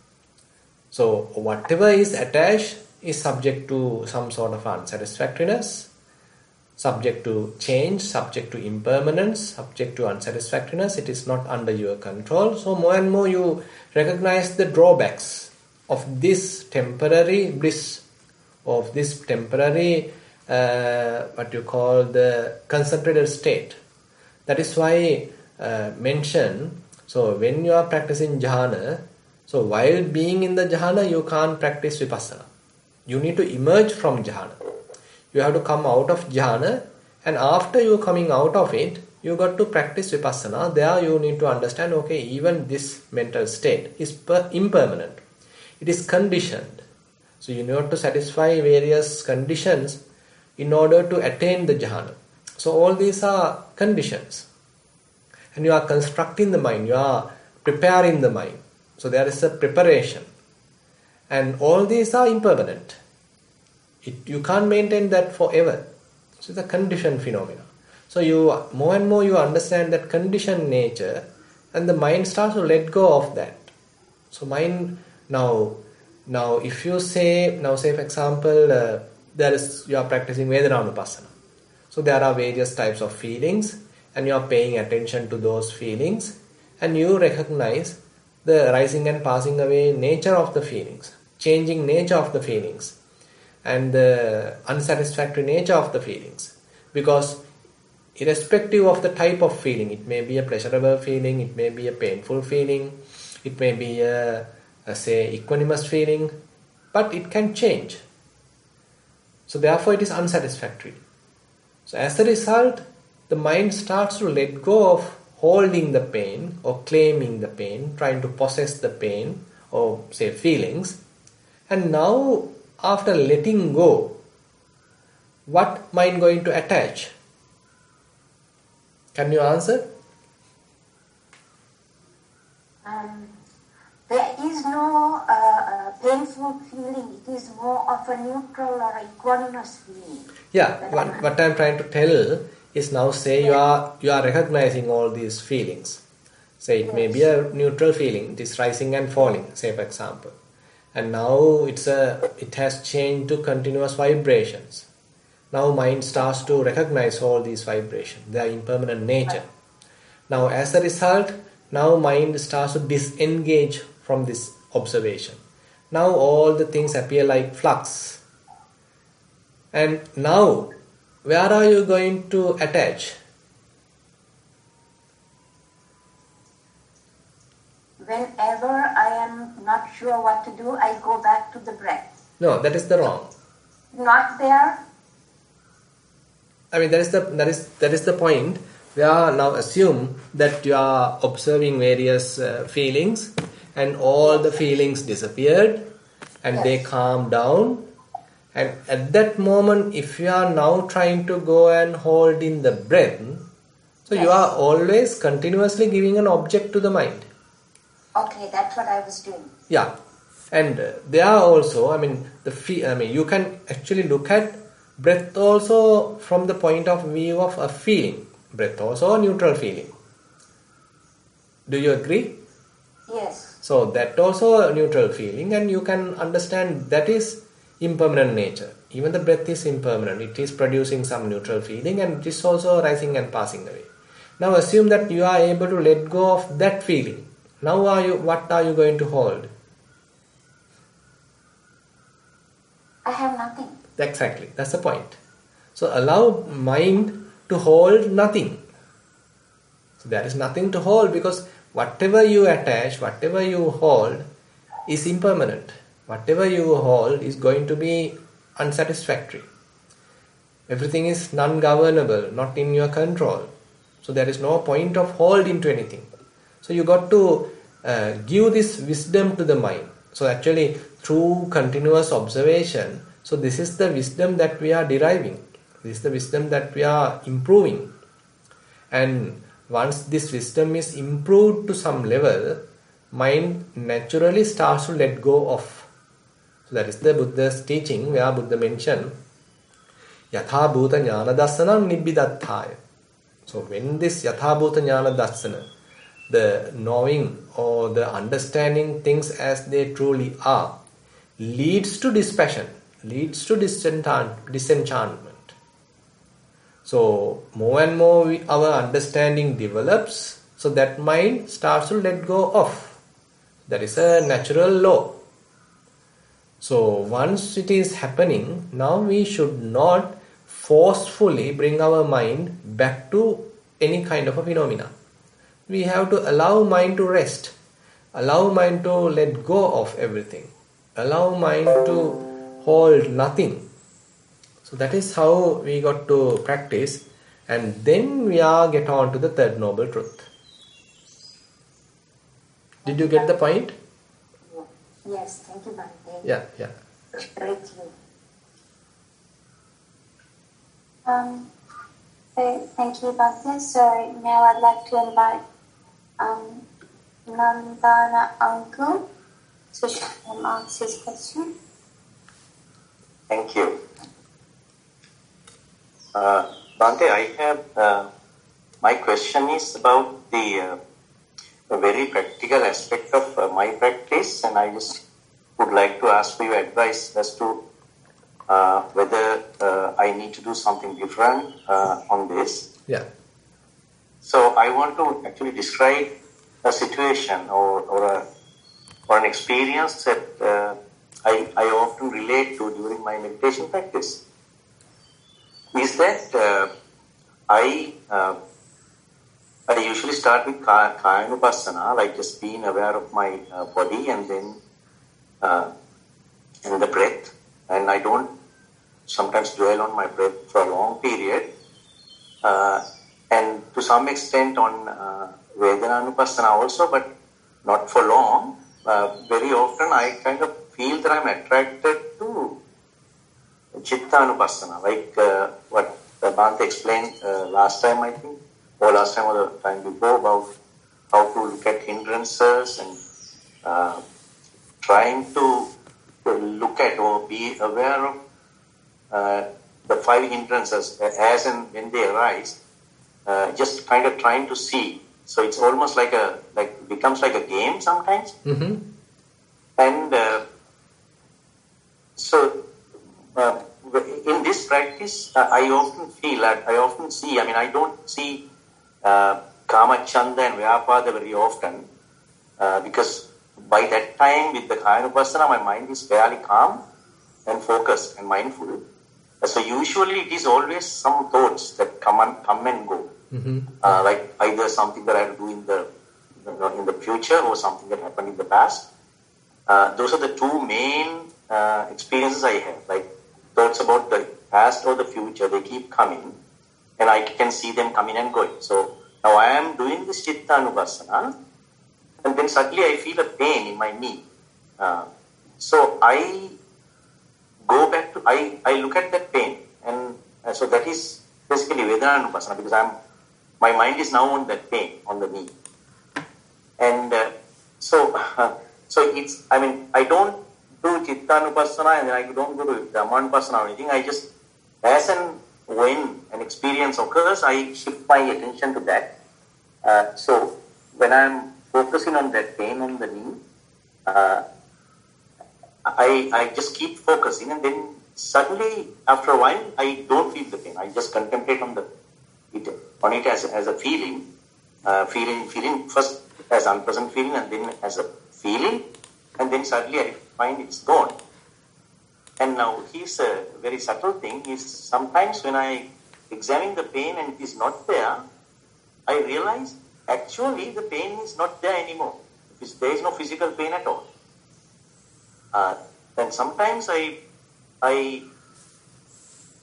Speaker 1: So whatever is attached is subject to some sort of unsatisfactoriness, subject to change, subject to impermanence, subject to unsatisfactoriness. It is not under your control. So more and more you recognize the drawbacks of this temporary bliss, of this temporary uh, what you call the concentrated state. That is why uh, mention, so when you are practicing jhana, so while being in the jhana, you can't practice vipassana. You need to emerge from jhana. You have to come out of jhana, and after you coming out of it, you got to practice vipassana. There you need to understand, okay, even this mental state is per- impermanent. It is conditioned. So you need to satisfy various conditions in order to attain the jhana. So all these are conditions. And you are constructing the mind, you are preparing the mind. So there is a preparation. And all these are impermanent. It, you can't maintain that forever. So it's a conditioned phenomena. So you more and more you understand that conditioned nature, and the mind starts to let go of that. So mind now, now if you say, now say for example, uh, there is you are practicing Vedananupassana. So there are various types of feelings, and you are paying attention to those feelings, and you recognize the rising and passing away nature of the feelings, changing nature of the feelings, and the unsatisfactory nature of the feelings. Because irrespective of the type of feeling, it may be a pleasurable feeling, it may be a painful feeling, it may be a, a say equanimous feeling, but it can change. So therefore it is unsatisfactory. So as a result, the mind starts to let go of holding the pain or claiming the pain, trying to possess the pain or say feelings. And now after letting go, what mind going to attach? Can you answer?
Speaker 3: Um, there is no uh, uh, painful feeling. It is more of a neutral or equanimous feeling.
Speaker 1: Yeah, what, what I'm trying to tell is now say you are you are recognizing all these feelings. Say it yes. may be a neutral feeling, it is rising and falling, say for example. And now it's a it has changed to continuous vibrations. Now mind starts to recognize all these vibrations, their impermanent nature. Now as a result, now mind starts to disengage from this observation. Now all the things appear like flux. And now, where are you going to attach?
Speaker 3: Whenever I am not sure what to do, I go back to the breath.
Speaker 1: No, that is the wrong.
Speaker 3: Not there?
Speaker 1: I mean, that is the that is that is the point. We are now assume that you are observing various uh, feelings, and all the feelings disappeared, and yes. they calm down. And at that moment, if you are now trying to go and hold in the breath, so yes. you are always continuously giving an object to the mind.
Speaker 3: Okay, that's what I was doing.
Speaker 1: Yeah, and uh, there are also, I mean, the fe- I mean, you can actually look at breath also from the point of view of a feeling. Breath also a neutral feeling. Do you agree?
Speaker 3: Yes.
Speaker 1: So that also a neutral feeling, and you can understand that is impermanent nature. Even the breath is impermanent. It is producing some neutral feeling, and it is also rising and passing away. Now assume that you are able to let go of that feeling. Now are you? What are you going to hold?
Speaker 3: I have nothing.
Speaker 1: Exactly. That's the point. So allow mind to hold nothing. So there is nothing to hold, because whatever you attach, whatever you hold is impermanent. Whatever you hold is going to be unsatisfactory. Everything is non-governable, not in your control. So there is no point of holding to anything. So you got to uh, give this wisdom to the mind. So actually through continuous observation, so this is the wisdom that we are deriving. This is the wisdom that we are improving. And once this wisdom is improved to some level, mind naturally starts to let go of. So that is the Buddha's teaching, where Buddha mentioned Yatha Bhuta Jnana Dasanam Nibbidathaya. So when this Yatha Bhuta Jnana Dasana, the knowing or the understanding things as they truly are, leads to dispassion, leads to disenchant, disenchantment. So more and more we, our understanding develops, so that mind starts to let go of. That is a natural law. So once it is happening, now we should not forcefully bring our mind back to any kind of a phenomena. We have to allow mind to rest, allow mind to let go of everything, allow mind to hold nothing. So that is how we got to practice, and then we are get on to the third noble truth. Did you get the point?
Speaker 3: Yes, thank you, Bhante.
Speaker 1: Yeah, yeah.
Speaker 3: Great you.
Speaker 2: Um, so thank you, Bhante. So now I'd like to invite um, Nandana Uncle to um, answer his question.
Speaker 4: Thank you. Uh, Bhante, I have, uh, my question is about the, uh, a very practical aspect of uh, my practice, and I just would like to ask for your advice as to uh, whether uh, I need to do something different uh, on this.
Speaker 1: Yeah.
Speaker 4: So I want to actually describe a situation or, or, a, or an experience that uh, I, I often relate to during my meditation practice. Is that uh, I uh, I usually start with Kaya Anupassana, like just being aware of my uh, body and then uh, and the breath, and I don't sometimes dwell on my breath for a long period, uh, and to some extent on uh, Vedana Anupassana also, but not for long. Uh, very often I kind of feel that I'm attracted to Chitta Anupassana, like uh, what Bhante explained uh, last time, I think, or last time or the time before, about how to look at hindrances and uh, trying to, to look at or be aware of uh, the five hindrances as and when they arise, uh, just kind of trying to see. So it's almost like a, like becomes like a game sometimes.
Speaker 1: Mm-hmm.
Speaker 4: And uh, so uh, in this practice, uh, I often feel, I, I often see, I mean, I don't see uh, Kama, Chanda and Vyapada very often, uh, because by that time with the Kaya Anupassana, my mind is fairly calm and focused and mindful. Uh, so usually it is always some thoughts that come and, come and go.
Speaker 1: Mm-hmm.
Speaker 4: Uh, like either something that I have to do in the, you know, in the future or something that happened in the past. Uh, those are the two main uh, experiences I have. Like thoughts about the past or the future, they keep coming, and I can see them coming and going. So now I am doing this Chitta Anupassana, and then suddenly I feel a pain in my knee. Uh, so I go back to, I, I look at that pain, and uh, so that is basically Vedana Anupassana, because I'm, my mind is now on that pain, on the knee. And uh, so, uh, so it's, I mean, I don't do Chitta Anupassana and then I don't go to Dhamma Anupassana or anything. I just, as and when an experience occurs, I shift my attention to that. Uh, so when I'm focusing on that pain on the knee, uh, I, I just keep focusing, and then suddenly after a while I don't feel the pain. I just contemplate on the it, on it as, as a feeling, uh, feeling, feeling first as unpleasant feeling and then as a feeling, and then suddenly I find it's gone. And now here's a very subtle thing, is sometimes when I examine the pain and it is not there, I realize actually the pain is not there anymore. There is no physical pain at all. Uh, and sometimes I, I,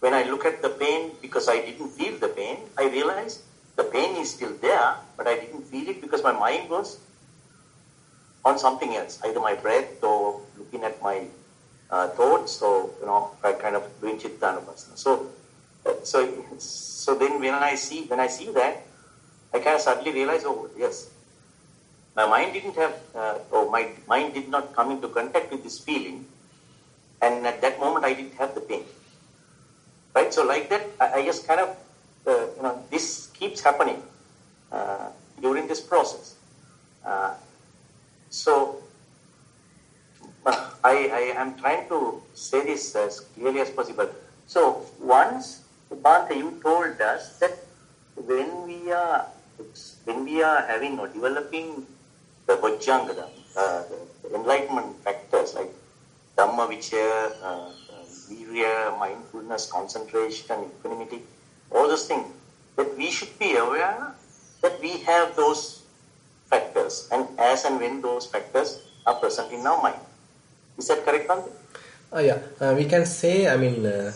Speaker 4: when I look at the pain, because I didn't feel the pain, I realized the pain is still there, but I didn't feel it because my mind was on something else, either my breath or looking at my uh, thoughts, or you know, I kind of doing Chitta Anupassana. So, so, so then when I see when I see that, I kind of suddenly realize, oh yes, my mind didn't have, uh, or my mind did not come into contact with this feeling, and at that moment I didn't have the pain. Right? So like that, I, I just kind of, uh, you know, this keeps happening uh, during this process. Uh, so uh, I, I am trying to say this as clearly as possible. So once, Bhante, you told us that when we are when we are having or developing the Vajjanga, uh, the enlightenment factors like Dhamma Vichaya, uh, Virya, mindfulness, concentration, equanimity, all those things, that we should be aware that we have those factors, and as and when those factors are present in our mind. Is that correct, Bhante?
Speaker 1: Uh, yeah, uh, we can say, I mean, uh,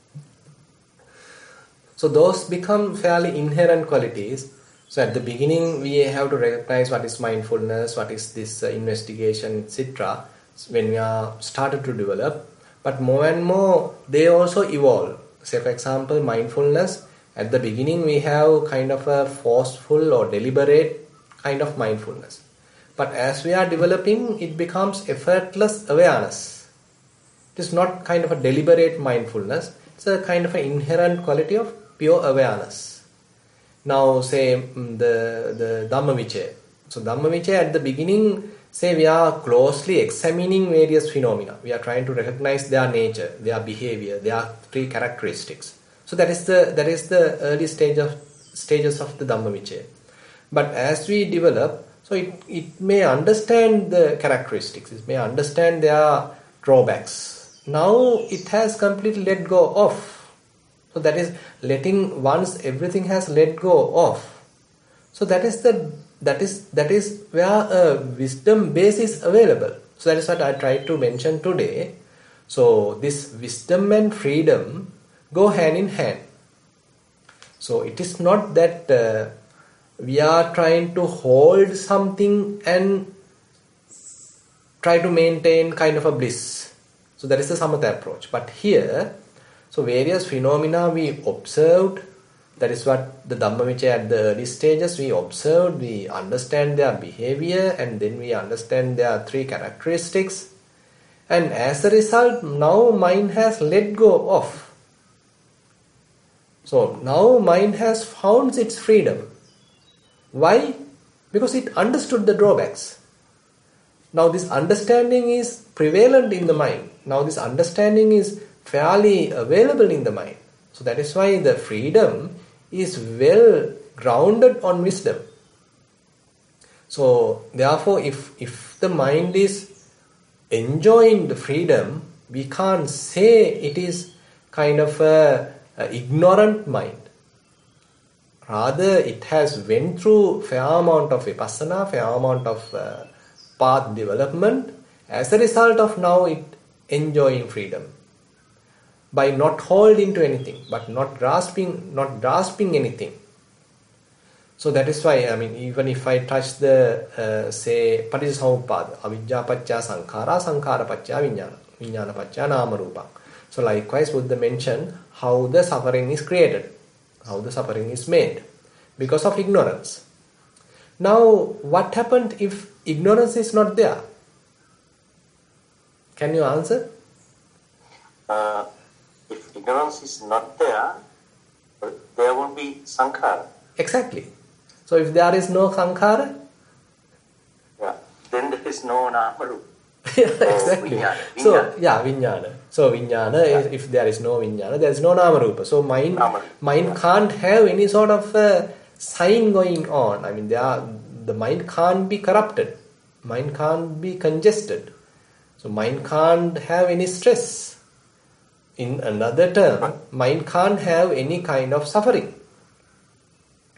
Speaker 1: so those become fairly inherent qualities. So at the beginning, we have to recognize what is mindfulness, what is this uh, investigation, et cetera. When we are started to develop, but more and more they also evolve. Say for example, mindfulness, at the beginning we have kind of a forceful or deliberate kind of mindfulness. But as we are developing, it becomes effortless awareness. It is not kind of a deliberate mindfulness, it's a kind of an inherent quality of pure awareness. Now say the, the Dhammavichaya. So Dhammavichaya at the beginning, say we are closely examining various phenomena. We are trying to recognize their nature, their behavior, their three characteristics. So that is the that is the early stage of stages of the Dhammavichaya. But as we develop, so it, it may understand the characteristics, it may understand their drawbacks. Now it has completely let go of. So that is letting, once everything has let go of. So that is the That is that is where a wisdom base is available. So that is what I tried to mention today. So this wisdom and freedom go hand in hand. So it is not that uh, we are trying to hold something and try to maintain kind of a bliss. So that is the samatha approach. But here, so various phenomena we observed. That is what the Dhammavichaya at the early stages we observed, we understand their behavior, and then we understand their three characteristics. And as a result, now mind has let go of. So now mind has found its freedom. Why? Because it understood the drawbacks. Now this understanding is prevalent in the mind. Now this understanding is fairly available in the mind. So that is why the freedom is well grounded on wisdom. So therefore, if if the mind is enjoying the freedom, we can't say it is kind of a, a ignorant mind. Rather, it has went through fair amount of vipassana, fair amount of uh, path development. As a result of now it enjoying freedom. By not holding to anything, but not grasping, not grasping anything. So that is why, I mean, even if I touch the, uh, say, Paticcasamuppada, avidya paccaya sankhara, sankhara paccaya vijnana, vijnana paccaya nama rupa. So likewise, Buddha mentioned how the suffering is created, how the suffering is made, because of ignorance. Now, what happened if ignorance is not there? Can you answer?
Speaker 4: Uh, If ignorance is not there, there won't be sankhara.
Speaker 1: Exactly. So if there is no sankhara,
Speaker 4: yeah, then there is no namarupa.
Speaker 1: Exactly.
Speaker 4: Vijnana.
Speaker 1: So
Speaker 4: Vijnana.
Speaker 1: yeah, vijnana. So vijnana, yeah. is, if there is no vijnana, there is no namarupa. So mind,
Speaker 4: Namarupa.
Speaker 1: mind can't have any sort of uh, sign going on. I mean, there are, the mind can't be corrupted. Mind can't be congested. So mind can't have any stress. In another term, mind can't have any kind of suffering.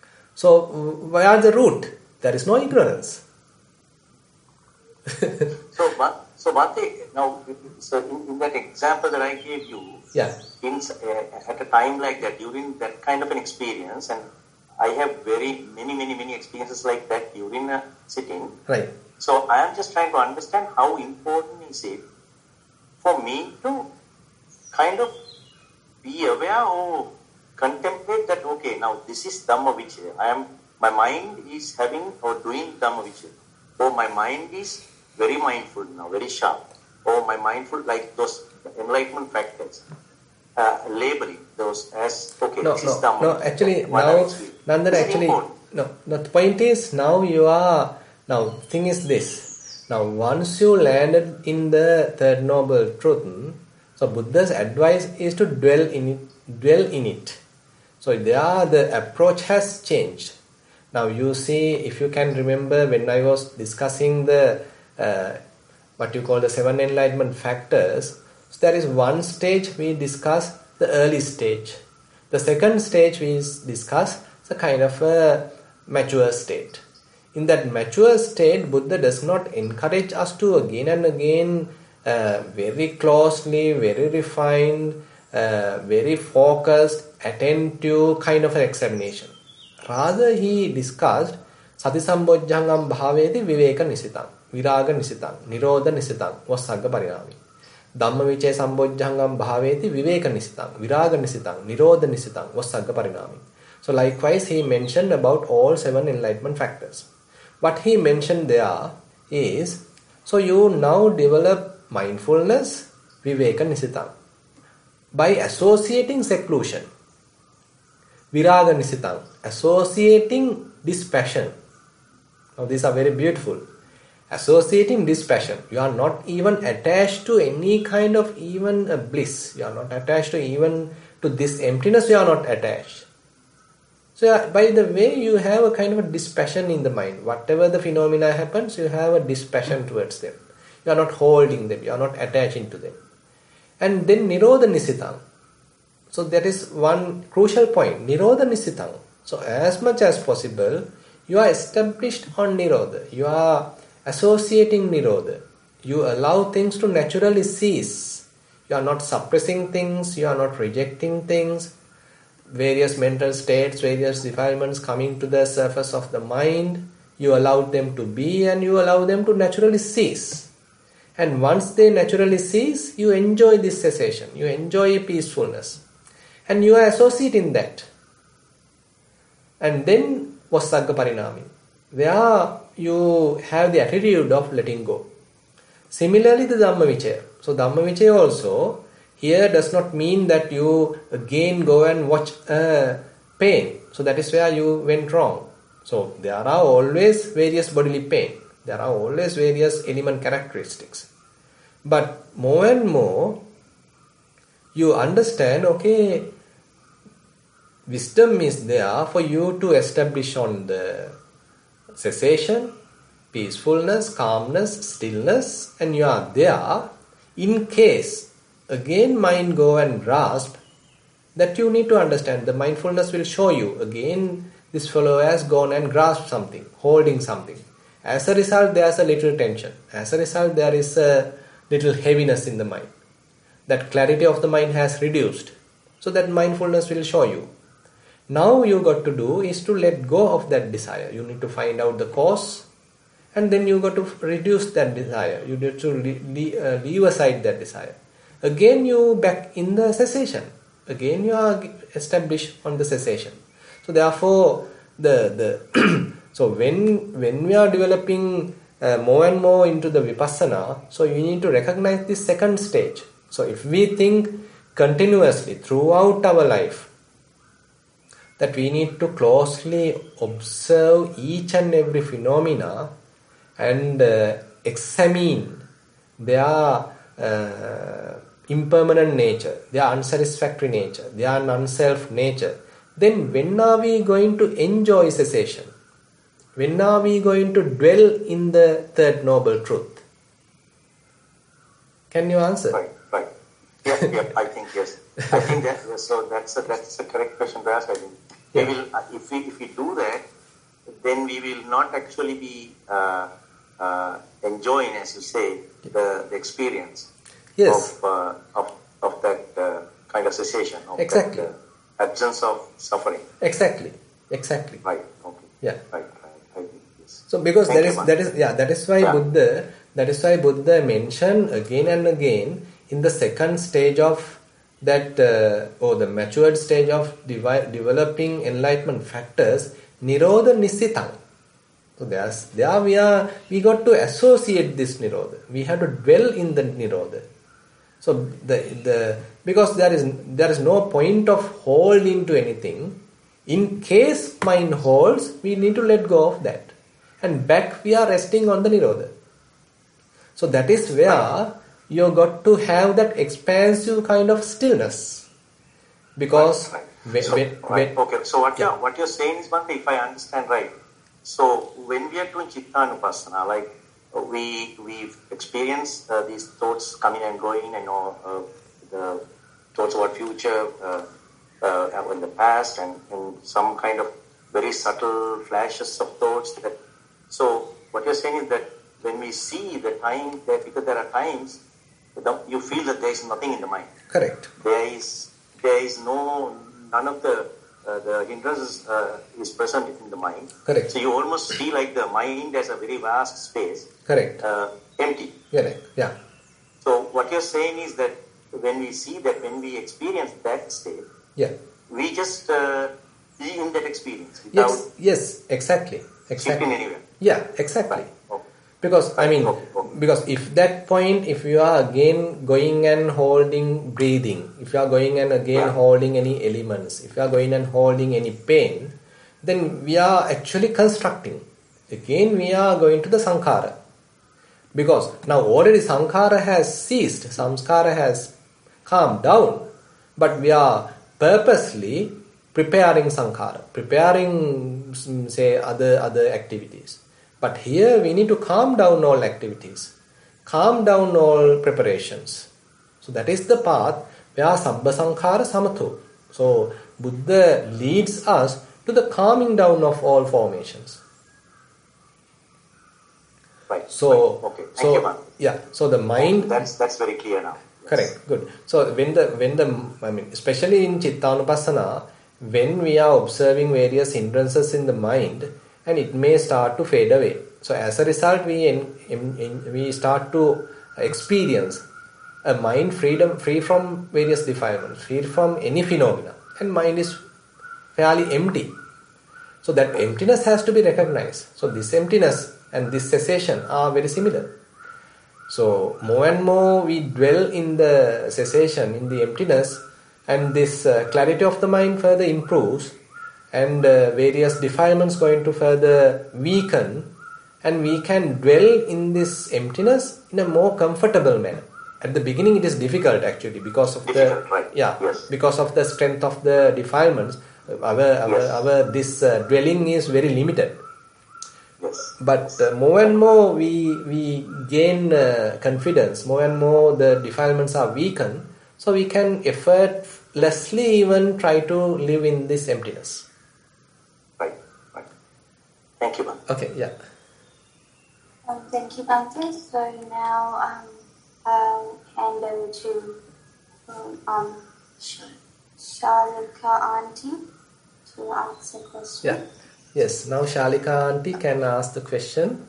Speaker 1: So, where the root? There is no ignorance.
Speaker 4: So, but, so Bhante, now, so in, in that example that I gave you,
Speaker 1: yeah.
Speaker 4: in, uh, at a time like that, during that kind of an experience, and I have very many, many, many experiences like that during a sitting.
Speaker 1: Right.
Speaker 4: So I am just trying to understand how important is it for me to kind of be aware or contemplate that, okay, now this is Dhamma Vichaya. I am, my mind is having or doing Dhamma Vichaya. Or my mind is very mindful now, very sharp. Or my mindful, like those enlightenment factors. Uh, labeling those as, okay,
Speaker 1: no,
Speaker 4: this
Speaker 1: no,
Speaker 4: is Dhamma.
Speaker 1: No, actually,
Speaker 4: What
Speaker 1: now,
Speaker 4: Nandan,
Speaker 1: actually, no, no, the point is, now you are, now, thing is this. Now, once you landed in the Third Noble Truth, so Buddha's advice is to dwell in it, dwell in it. So, there the approach has changed. Now, you see, if you can remember when I was discussing the, uh, what you call the seven enlightenment factors, so there is one stage we discuss the early stage. The second stage we discuss the kind of a mature state. In that mature state, Buddha does not encourage us to again and again uh, very closely, very refined, uh, very focused, attentive kind of an examination. Rather, he discussed Sati Sambojjhangam Bhaveti Viveka Nisitang, Viraga Nisitang, Nirodha Nisitang, Vassagga Parinami. Dhamma Vichaya Sambojjhangam Bhaveti Viveka Nisitang, Viraga Nisitang, Nirodha Nisitang, Vassagga Parinami. So likewise, he mentioned about all seven enlightenment factors. What he mentioned there is, so you now develop mindfulness, Viveka Nisitang, by associating seclusion. Viraga Nisitang, associating dispassion. Now these are very beautiful. Associating dispassion. You are not even attached to any kind of even a bliss. You are not attached to even to this emptiness. You are not attached. So by the way, you have a kind of a dispassion in the mind. Whatever the phenomena happens, you have a dispassion towards them. You are not holding them. You are not attaching to them. And then Nirodha Nisitang. So that is one crucial point. Nirodha Nisitang. So as much as possible, you are established on Nirodha. You are associating Nirodha. You allow things to naturally cease. You are not suppressing things. You are not rejecting things. Various mental states, various defilements coming to the surface of the mind. You allow them to be and you allow them to naturally cease. And once they naturally cease, you enjoy this cessation. You enjoy peacefulness. And you are associating that. And then Vassagga Parinami. Where you have the attitude of letting go. Similarly, the Dhamma Vichaya. So Dhamma Vichaya also here does not mean that you again go and watch uh, pain. So that is where you went wrong. So there are always various bodily pain. There are always various element characteristics. But more and more, you understand, okay, wisdom is there for you to establish on the cessation, peacefulness, calmness, stillness, and you are there in case again mind go and grasp, that you need to understand. The mindfulness will show you again this fellow has gone and grasped something, holding something. As a result, there is a little tension. As a result, there is a little heaviness in the mind. That clarity of the mind has reduced. So that mindfulness will show you. Now you got to do is to let go of that desire. You need to find out the cause, and then you got to reduce that desire. You need to leave, uh, leave aside that desire. Again you back in the cessation. Again you are established on the cessation. So therefore, the the so when when we are developing uh, more and more into the vipassana, so you need to recognize this second stage. So if we think continuously throughout our life that we need to closely observe each and every phenomena and uh, examine their uh, impermanent nature, their unsatisfactory nature, their non-self nature, then when are we going to enjoy cessation? When are we going to dwell in the Third Noble Truth? Can you answer?
Speaker 4: Right, right. Yeah, yeah, I think yes. I think that so that's a, that's a correct question to ask. I think
Speaker 1: yeah.
Speaker 4: we will uh, if we if we do that, then we will not actually be uh, uh, enjoying, as you say, the, the experience
Speaker 1: Yes.
Speaker 4: of, uh, of of that uh, kind of cessation, of
Speaker 1: Exactly.
Speaker 4: that uh, absence of suffering.
Speaker 1: Exactly. Exactly.
Speaker 4: Right. Okay.
Speaker 1: Yeah.
Speaker 4: Right. Right. right. Yes.
Speaker 1: So because
Speaker 4: Thank
Speaker 1: that
Speaker 4: you,
Speaker 1: is
Speaker 4: man.
Speaker 1: that is yeah that is why
Speaker 4: Yeah.
Speaker 1: Buddha that is why Buddha mentioned again and again in the second stage of that uh, or the matured stage of devi- developing enlightenment factors, Nirodha Nisitang. So there's there we are we got to associate this Nirodha. We have to dwell in the Nirodha. So the the because there is there is no point of holding to anything. In case mind holds, we need to let go of that. And back we are resting on the Nirodha. So that is where you got to have that expansive kind of stillness. Because
Speaker 4: Right.
Speaker 1: when,
Speaker 4: So,
Speaker 1: when,
Speaker 4: right.
Speaker 1: when-
Speaker 4: Okay. So what
Speaker 1: Yeah.
Speaker 4: you're what you're saying is, Bhante, if I understand right. So when we are doing Chittanupassana, like uh, we we've experienced uh, these thoughts coming and going, and all uh, the thoughts about future, uh, uh, in the past, and, and some kind of very subtle flashes of thoughts. That so what you're saying is that when we see the time, that because there are times the, you feel that there is nothing in the mind.
Speaker 1: correct.
Speaker 4: There is there is no none of the uh, the hindrances uh, is present in the mind.
Speaker 1: Correct.
Speaker 4: So you almost see like the mind as a very vast space,
Speaker 1: Correct.
Speaker 4: uh, empty.
Speaker 1: Correct. Yeah.
Speaker 4: So what you're saying is that when we see that, when we experience that state,
Speaker 1: Yeah.
Speaker 4: we just uh, be in that experience without
Speaker 1: Yes. Yes. Exactly.
Speaker 4: shifting
Speaker 1: Exactly.
Speaker 4: anywhere.
Speaker 1: Yeah. Exactly.
Speaker 4: Okay.
Speaker 1: Because I mean,
Speaker 4: Okay, okay.
Speaker 1: because if that point, if you are again going and holding breathing, if you are going and again
Speaker 4: Yeah.
Speaker 1: holding any elements, if you are going and holding any pain, then we are actually constructing. Again, we are going to the sankhara. Because now already sankhara has ceased, samskara has calmed down, but we are purposely preparing sankhara, preparing mm, say other other activities. But here we need to calm down all activities, calm down all preparations. So that is the path where sabba sankhara samatho. So Buddha leads us to the calming down of all formations.
Speaker 4: Right.
Speaker 1: So,
Speaker 4: right. Okay. Thank
Speaker 1: so
Speaker 4: you, man.
Speaker 1: yeah. So the mind.
Speaker 4: That's that's very clear now. Yes.
Speaker 1: Correct. Good. So when the when the I mean, especially in Chittanupassana, when we are observing various hindrances in the mind, and it may start to fade away. So as a result, we in, in, in, we start to experience a mind freedom, free from various defilements, free from any phenomena, and mind is fairly empty. So that emptiness has to be recognized. So this emptiness and this cessation are very similar. So more and more we dwell in the cessation, in the emptiness, and this uh, clarity of the mind further improves, and uh, various defilements going to further weaken, and we can dwell in this emptiness in a more comfortable manner. At the beginning it is difficult actually because of
Speaker 4: Difficult,
Speaker 1: the
Speaker 4: right.
Speaker 1: yeah
Speaker 4: Yes.
Speaker 1: because of the strength of the defilements. Our our,
Speaker 4: Yes.
Speaker 1: our this uh, dwelling is very limited.
Speaker 4: Yes.
Speaker 1: But uh, more and more we we gain uh, confidence, more and more the defilements are weakened, so we can effortlessly even try to live in this emptiness.
Speaker 4: Right. Right. Thank you, man.
Speaker 1: Okay, yeah.
Speaker 2: Um, thank you, Bhante. So now um, I'll hand over to um, um, Sh- Shalika Auntie to ask a question.
Speaker 1: Yeah. Yes, now Shalika auntie can ask the question.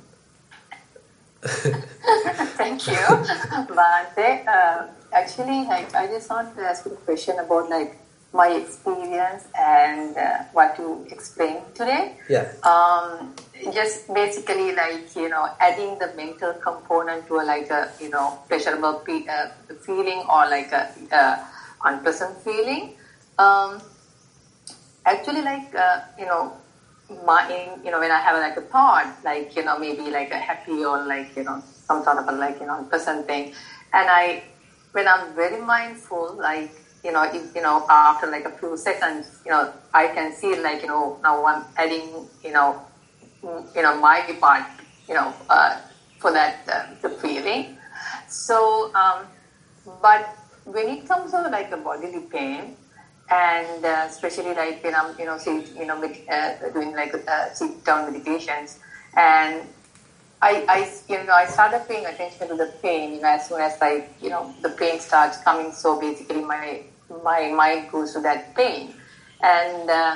Speaker 5: Thank you, Bhante. Uh, actually, like, I just want to ask you a question about like my experience and uh, what you explained today.
Speaker 1: Yeah.
Speaker 5: Um, just basically like, you know, adding the mental component to a, like a, you know, pleasurable pe- uh, feeling or like a uh, unpleasant feeling. Um, actually, like, uh, you know, my, in, you know, when I have like a thought, like, you know, maybe like a happy or like, you know, some sort of a like, you know, unpleasant thing. And I, when I'm very mindful, like, you know, if, you know, after like a few seconds, you know, I can see like, you know, now I'm adding, you know, you know, my part, you know, uh, for that, uh, the feeling. So, um, but when it comes to like a bodily pain, and uh, especially like, you know, you know, sit, you know, med- uh, doing like uh, sit down meditations, and I, I, you know, I started paying attention to the pain, you know, as soon as I, you know, the pain starts coming. So basically my, my mind goes to that pain. And uh,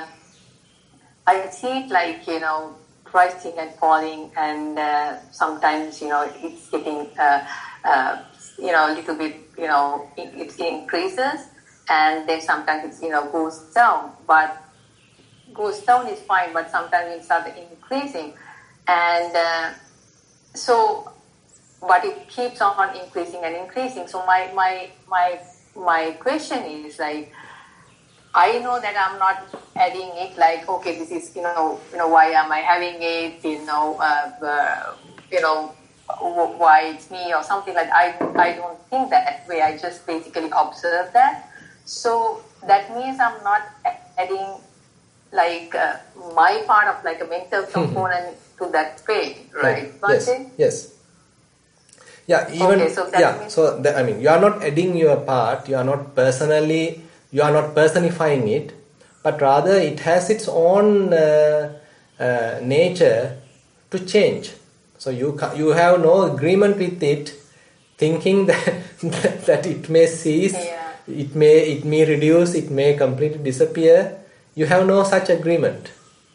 Speaker 5: I see it like, you know, rising and falling, and uh, sometimes, you know, it's getting, uh, uh, you know, a little bit, you know, it, it increases, and then sometimes it, you know, goes down. But goes down is fine, but sometimes it starts increasing. And uh, so, but it keeps on increasing and increasing. So my, my, my, my question is like, I know that I'm not adding it like, okay, this is, you know, you know, why am I having it, you know, uh, uh, you know, why it's me or something like that. I, I don't think that way. I just basically observe that. So that means I'm not adding like uh, my part of like a mental component to that pain, right?
Speaker 1: Yes, yes. Yeah, even,
Speaker 5: okay, so that
Speaker 1: yeah,
Speaker 5: means
Speaker 1: so that, I mean, you are not adding your part, you are not personally, you are not personifying it, but rather it has its own uh, uh, nature to change. So you you have no agreement with it, thinking that that it may cease,
Speaker 5: yeah.
Speaker 1: it may it may reduce, it may completely disappear. You have no such agreement.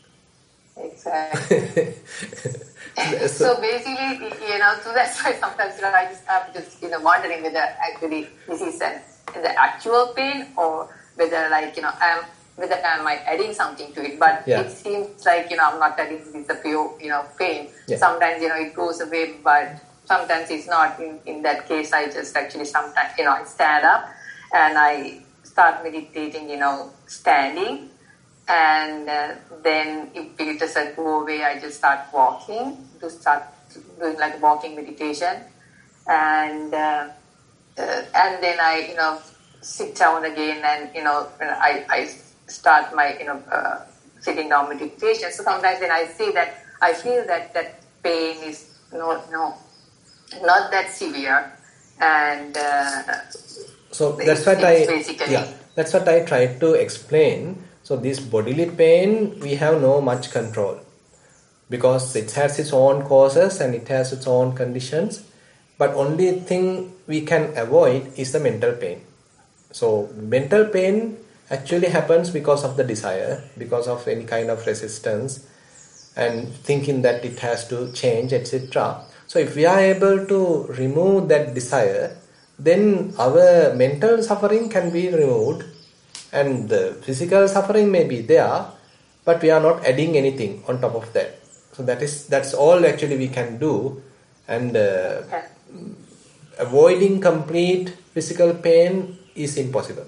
Speaker 5: Exactly. so, so basically, you know, so that's why sometimes, you know, I just I'm just you know wondering whether actually this is an the actual pain or whether like you know I'm whether am I adding something to it. But
Speaker 1: yeah.
Speaker 5: it seems like you know I'm not adding this the pure you know pain.
Speaker 1: Yeah.
Speaker 5: Sometimes you know it goes away, but sometimes it's not. In in that case, I just actually sometimes you know I stand up and I start meditating. You know, standing. And uh, then if it doesn't go away, I just start walking, to start doing like walking meditation. And uh, uh, and then I, you know, sit down again and, you know, I, I start my, you know, uh, sitting down meditation. So sometimes then I see that, I feel that that pain is no, no, not that severe. And uh,
Speaker 1: so that's what I,
Speaker 5: basically,
Speaker 1: yeah, that's what I tried to explain. So this bodily pain, we have no much control because it has its own causes and it has its own conditions. But only thing we can avoid is the mental pain. So mental pain actually happens because of the desire, because of any kind of resistance and thinking that it has to change, et cetera. So if we are able to remove that desire, then our mental suffering can be removed. And the physical suffering may be there, but we are not adding anything on top of that. So that is that's all actually we can do, and uh,
Speaker 5: okay.
Speaker 1: avoiding complete physical pain is impossible.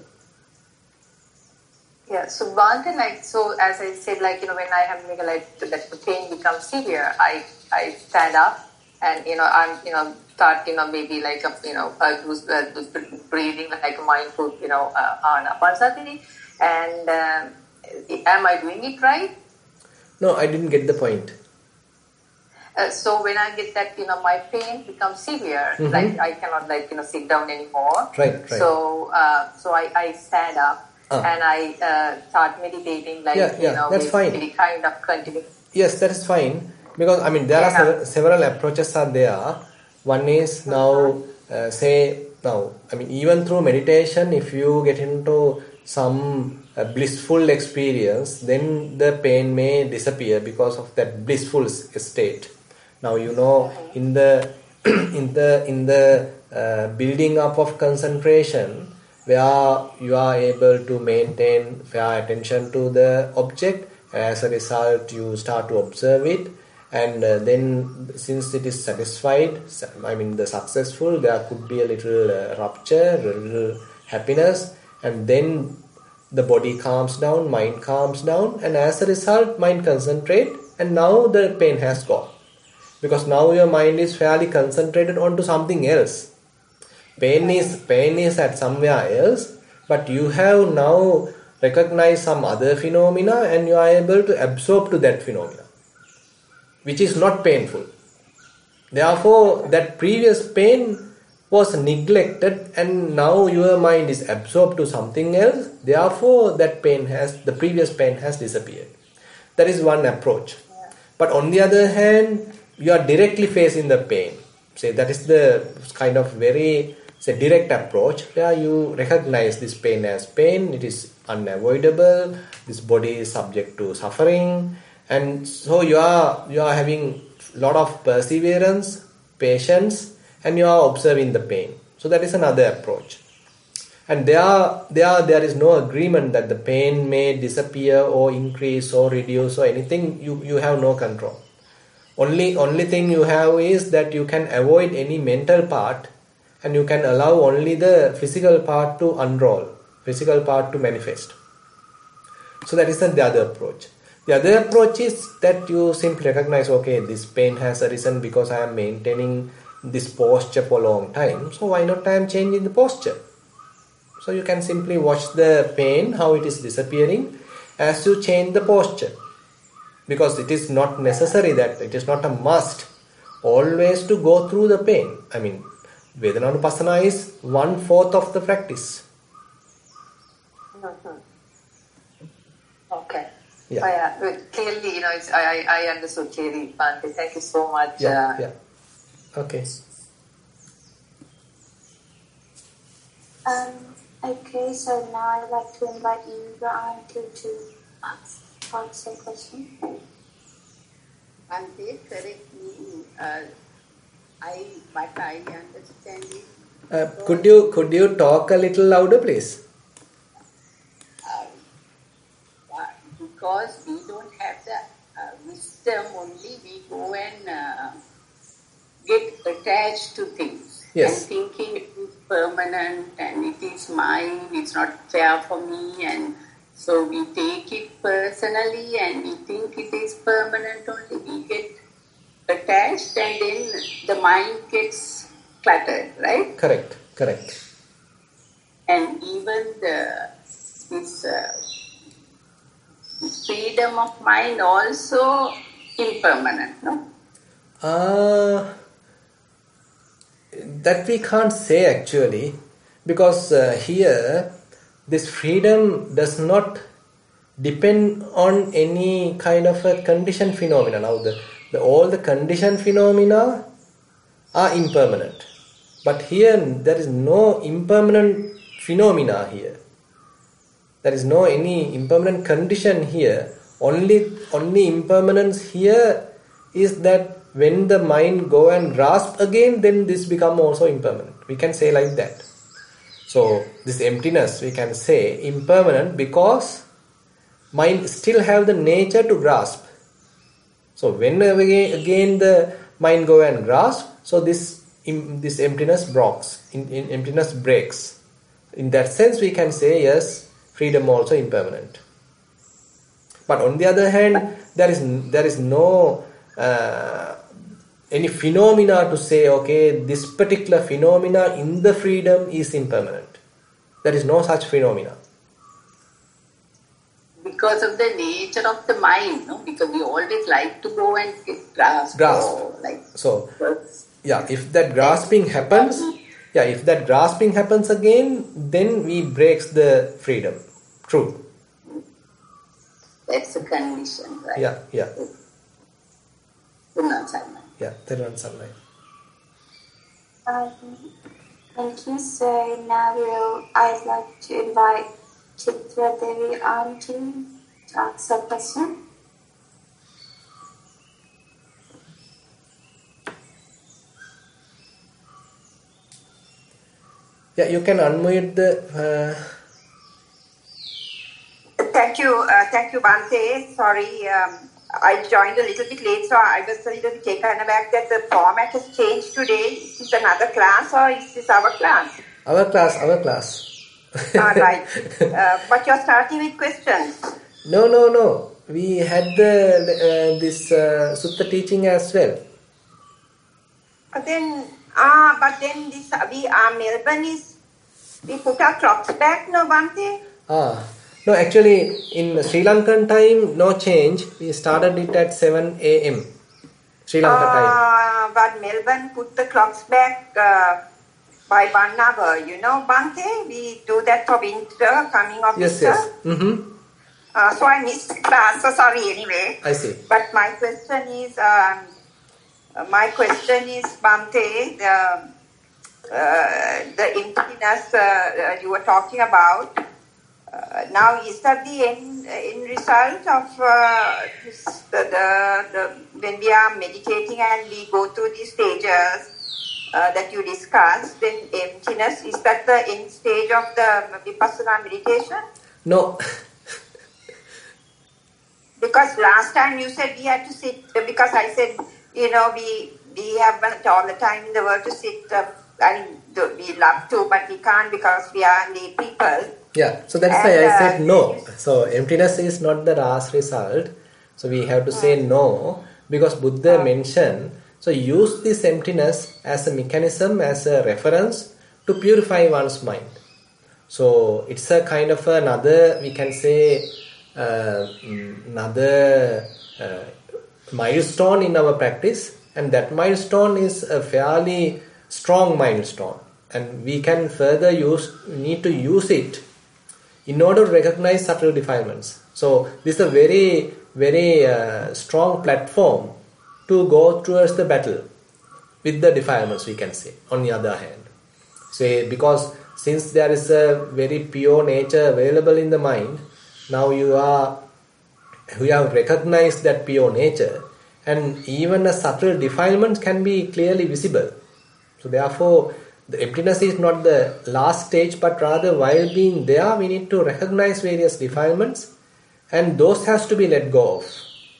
Speaker 5: Yeah. So Bhante, like so, as I said, like you know, when I have like that the pain becomes severe, I I stand up and you know I'm you know. start, you know, maybe like, a, you know, uh, who's, uh, who's breathing like a mindful, you know, uh, Anapanasati. And um, am I doing it right?
Speaker 1: No, I didn't get the point.
Speaker 5: Uh, so when I get that, you know, my pain becomes severe, mm-hmm. like I cannot like, you know, sit down anymore.
Speaker 1: Right, right.
Speaker 5: So, uh, so I, I stand up ah. and I uh, start meditating, like,
Speaker 1: yeah, yeah,
Speaker 5: you know,
Speaker 1: that's fine.
Speaker 5: kind of continue.
Speaker 1: Yes, that is fine. Because, I mean, there yeah. are several, several approaches are there. One is now, uh, say, now, I mean, even through meditation, if you get into some uh, blissful experience, then the pain may disappear because of that blissful state. Now, you know, in the in the in the uh, building up of concentration, where you are able to maintain fair attention to the object, as a result, you start to observe it. And uh, then since it is satisfied, I mean the successful, there could be a little uh, rupture, a little happiness, and then the body calms down, mind calms down, and as a result mind concentrate, and now the pain has gone. Because now your mind is fairly concentrated onto something else. Pain is, pain is at somewhere else, but you have now recognized some other phenomena and you are able to absorb to that phenomena, which is not painful. Therefore, that previous pain was neglected and now your mind is absorbed to something else. Therefore, that pain has, the previous pain has disappeared. That is one approach. But on the other hand, you are directly facing the pain. Say that is the kind of very say direct approach where you recognize this pain as pain. It is unavoidable. This body is subject to suffering, and so you are you are having a lot of perseverance, patience, and you are observing the pain. So that is another approach. And there, there, there is no agreement that the pain may disappear or increase or reduce or anything. You, you have no control. Only, only thing you have is that you can avoid any mental part, and you can allow only the physical part to unroll, physical part to manifest. So that is the other approach. The other approach is that you simply recognize, okay, this pain has arisen because I am maintaining this posture for a long time. So why not I am changing the posture? So you can simply watch the pain, how it is disappearing as you change the posture. Because it is not necessary that, it is not a must always to go through the pain. I mean, Vedananupassana is one fourth of the practice.
Speaker 5: Mm-hmm. Okay.
Speaker 1: Yeah.
Speaker 5: Oh, yeah. Clearly, you know, it's, I, I understood clearly, Bhante. Thank you so much.
Speaker 1: Yeah,
Speaker 5: uh,
Speaker 1: yeah. Okay.
Speaker 2: Um, okay, so now I'd like to invite you, the auntie, to answer a question.
Speaker 6: Bhante, correct me. Uh, I, what I understand is...
Speaker 1: Uh, could you could you talk a little louder, please?
Speaker 6: Uh, because we don't have the uh, wisdom only, we go and uh, get attached to things.
Speaker 1: Yes.
Speaker 6: And thinking it is permanent and it is mine, it's not fair for me, and so we take it personally and we think it is permanent only. We get attached and then the mind gets cluttered, right?
Speaker 1: Correct, correct.
Speaker 6: And even the this uh, freedom of mind also impermanent, no?
Speaker 1: Uh, that we can't say actually, because uh, here this freedom does not depend on any kind of a conditioned phenomena. Now the, the all the conditioned phenomena are impermanent, but here there is no impermanent phenomena here. There is no any impermanent condition here. Only only impermanence here is that when the mind go and grasp again, then this become also impermanent. We can say like that. So this emptiness we can say impermanent because mind still have the nature to grasp. So whenever again the mind go and grasp, so this this emptiness breaks. In, in emptiness breaks. In that sense, we can say yes, freedom also impermanent. But on the other hand, there is there is no uh, any phenomena to say, okay, this particular phenomena in the freedom is impermanent. There is no such phenomena.
Speaker 6: Because of the nature of the mind, no? Because we always like to go and get grasp.
Speaker 1: Grasp.
Speaker 6: Or like,
Speaker 1: So, yeah, if that grasping happens, yeah, if that grasping happens again, then we breaks the freedom. True.
Speaker 6: that's the condition, right?
Speaker 1: Yeah, yeah,
Speaker 6: Punna Sarma.
Speaker 1: yeah. Thiruvan Sarnai.
Speaker 2: Um, thank you. So now we'll, I'd like to invite Chitra Devi auntie to answer a question.
Speaker 1: Yeah, you can unmute the. Uh,
Speaker 7: Thank you, uh, thank you, Bhante. Sorry, um, I joined a little bit late, so I was a little bit taken aback that the format has changed today. Is this another class or is this our class?
Speaker 1: our class, our class.
Speaker 7: All right. Uh, but you're starting with questions.
Speaker 1: No, no, no. We had the uh, this uh, Sutta teaching as well.
Speaker 7: But then, ah, but then this we are Melbourne is we put our clocks back, no, Bhante?
Speaker 1: Ah, no. Actually, in Sri Lankan time, no change. We started it at seven a m Sri Lanka time.
Speaker 7: Ah, but Melbourne put the clocks back uh, by one hour. You know, Bhante, we do that for winter, coming of
Speaker 1: Yes,
Speaker 7: winter.
Speaker 1: yes. Mm-hmm.
Speaker 7: Uh, so I missed class, so sorry anyway.
Speaker 1: I see.
Speaker 7: But my question is, um, uh, my question is, Bhante, the, uh, the emptiness uh, you were talking about, uh, now is that the end, end result of uh, this, the, the, the, when we are meditating and we go through these stages, Uh, that you discussed, then emptiness, is that the end stage of the Vipassana meditation?
Speaker 1: No.
Speaker 7: Because last time you said we had to sit, because I said, you know, we we have all the time in the world to sit, uh, I mean, we love to, but we can't because we are lay people.
Speaker 1: Yeah, so that's
Speaker 7: And,
Speaker 1: why I
Speaker 7: uh,
Speaker 1: said no. So emptiness is not the last result. So we have to say no, because Buddha mentioned, so use this emptiness as a mechanism, as a reference to purify one's mind. So it's a kind of another, we can say, uh, another uh, milestone in our practice, and that milestone is a fairly strong milestone, and we can further use, need to use it in order to recognize subtle defilements. So this is a very, very uh, strong platform to go towards the battle with the defilements, we can say, on the other hand. Say, because since there is a very pure nature available in the mind, now you are, you have recognized that pure nature, and even a subtle defilement can be clearly visible. So therefore, the emptiness is not the last stage, but rather while being there, we need to recognize various defilements, and those has to be let go of.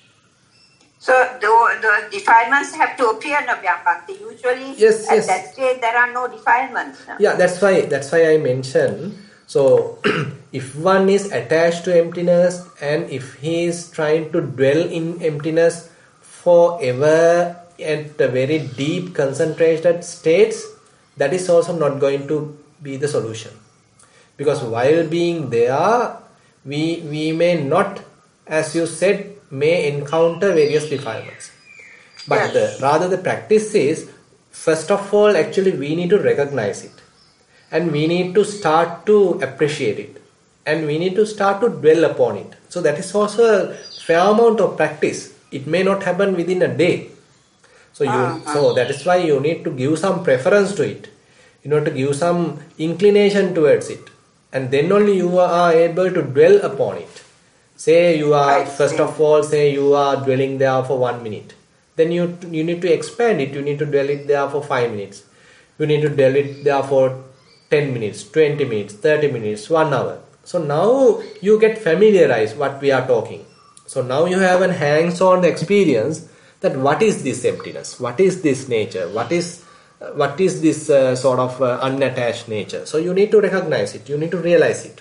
Speaker 7: So the, the defilements have to appear, no, Bhante. Usually
Speaker 1: yes,
Speaker 7: at
Speaker 1: yes.
Speaker 7: that stage there are no defilements. No?
Speaker 1: Yeah, that's why that's why I mentioned. So if one is attached to emptiness, and if he is trying to dwell in emptiness forever at a very deep concentrated states, that is also not going to be the solution. Because while being there, we we may not, as you said, may encounter various defilements. But
Speaker 7: Yes.
Speaker 1: the, rather the practice is, first of all, actually we need to recognize it. And we need to start to appreciate it. And we need to start to dwell upon it. So that is also a fair amount of practice. It may not happen within a day. So you,
Speaker 7: Uh-huh.
Speaker 1: so that is why you need to give some preference to it. You know, to give some inclination towards it. And then only you are able to dwell upon it. Say you are,
Speaker 7: I
Speaker 1: first
Speaker 7: see.
Speaker 1: of all, say you are dwelling there for one minute. Then you you need to expand it. You need to dwell it there for five minutes. You need to dwell it there for ten minutes, twenty minutes, thirty minutes, one hour. So now you get familiarized what we are talking. So now you have an hands-on experience that what is this emptiness? What is this nature? What is uh, what is this uh, sort of uh, unattached nature? So you need to recognize it. You need to realize it.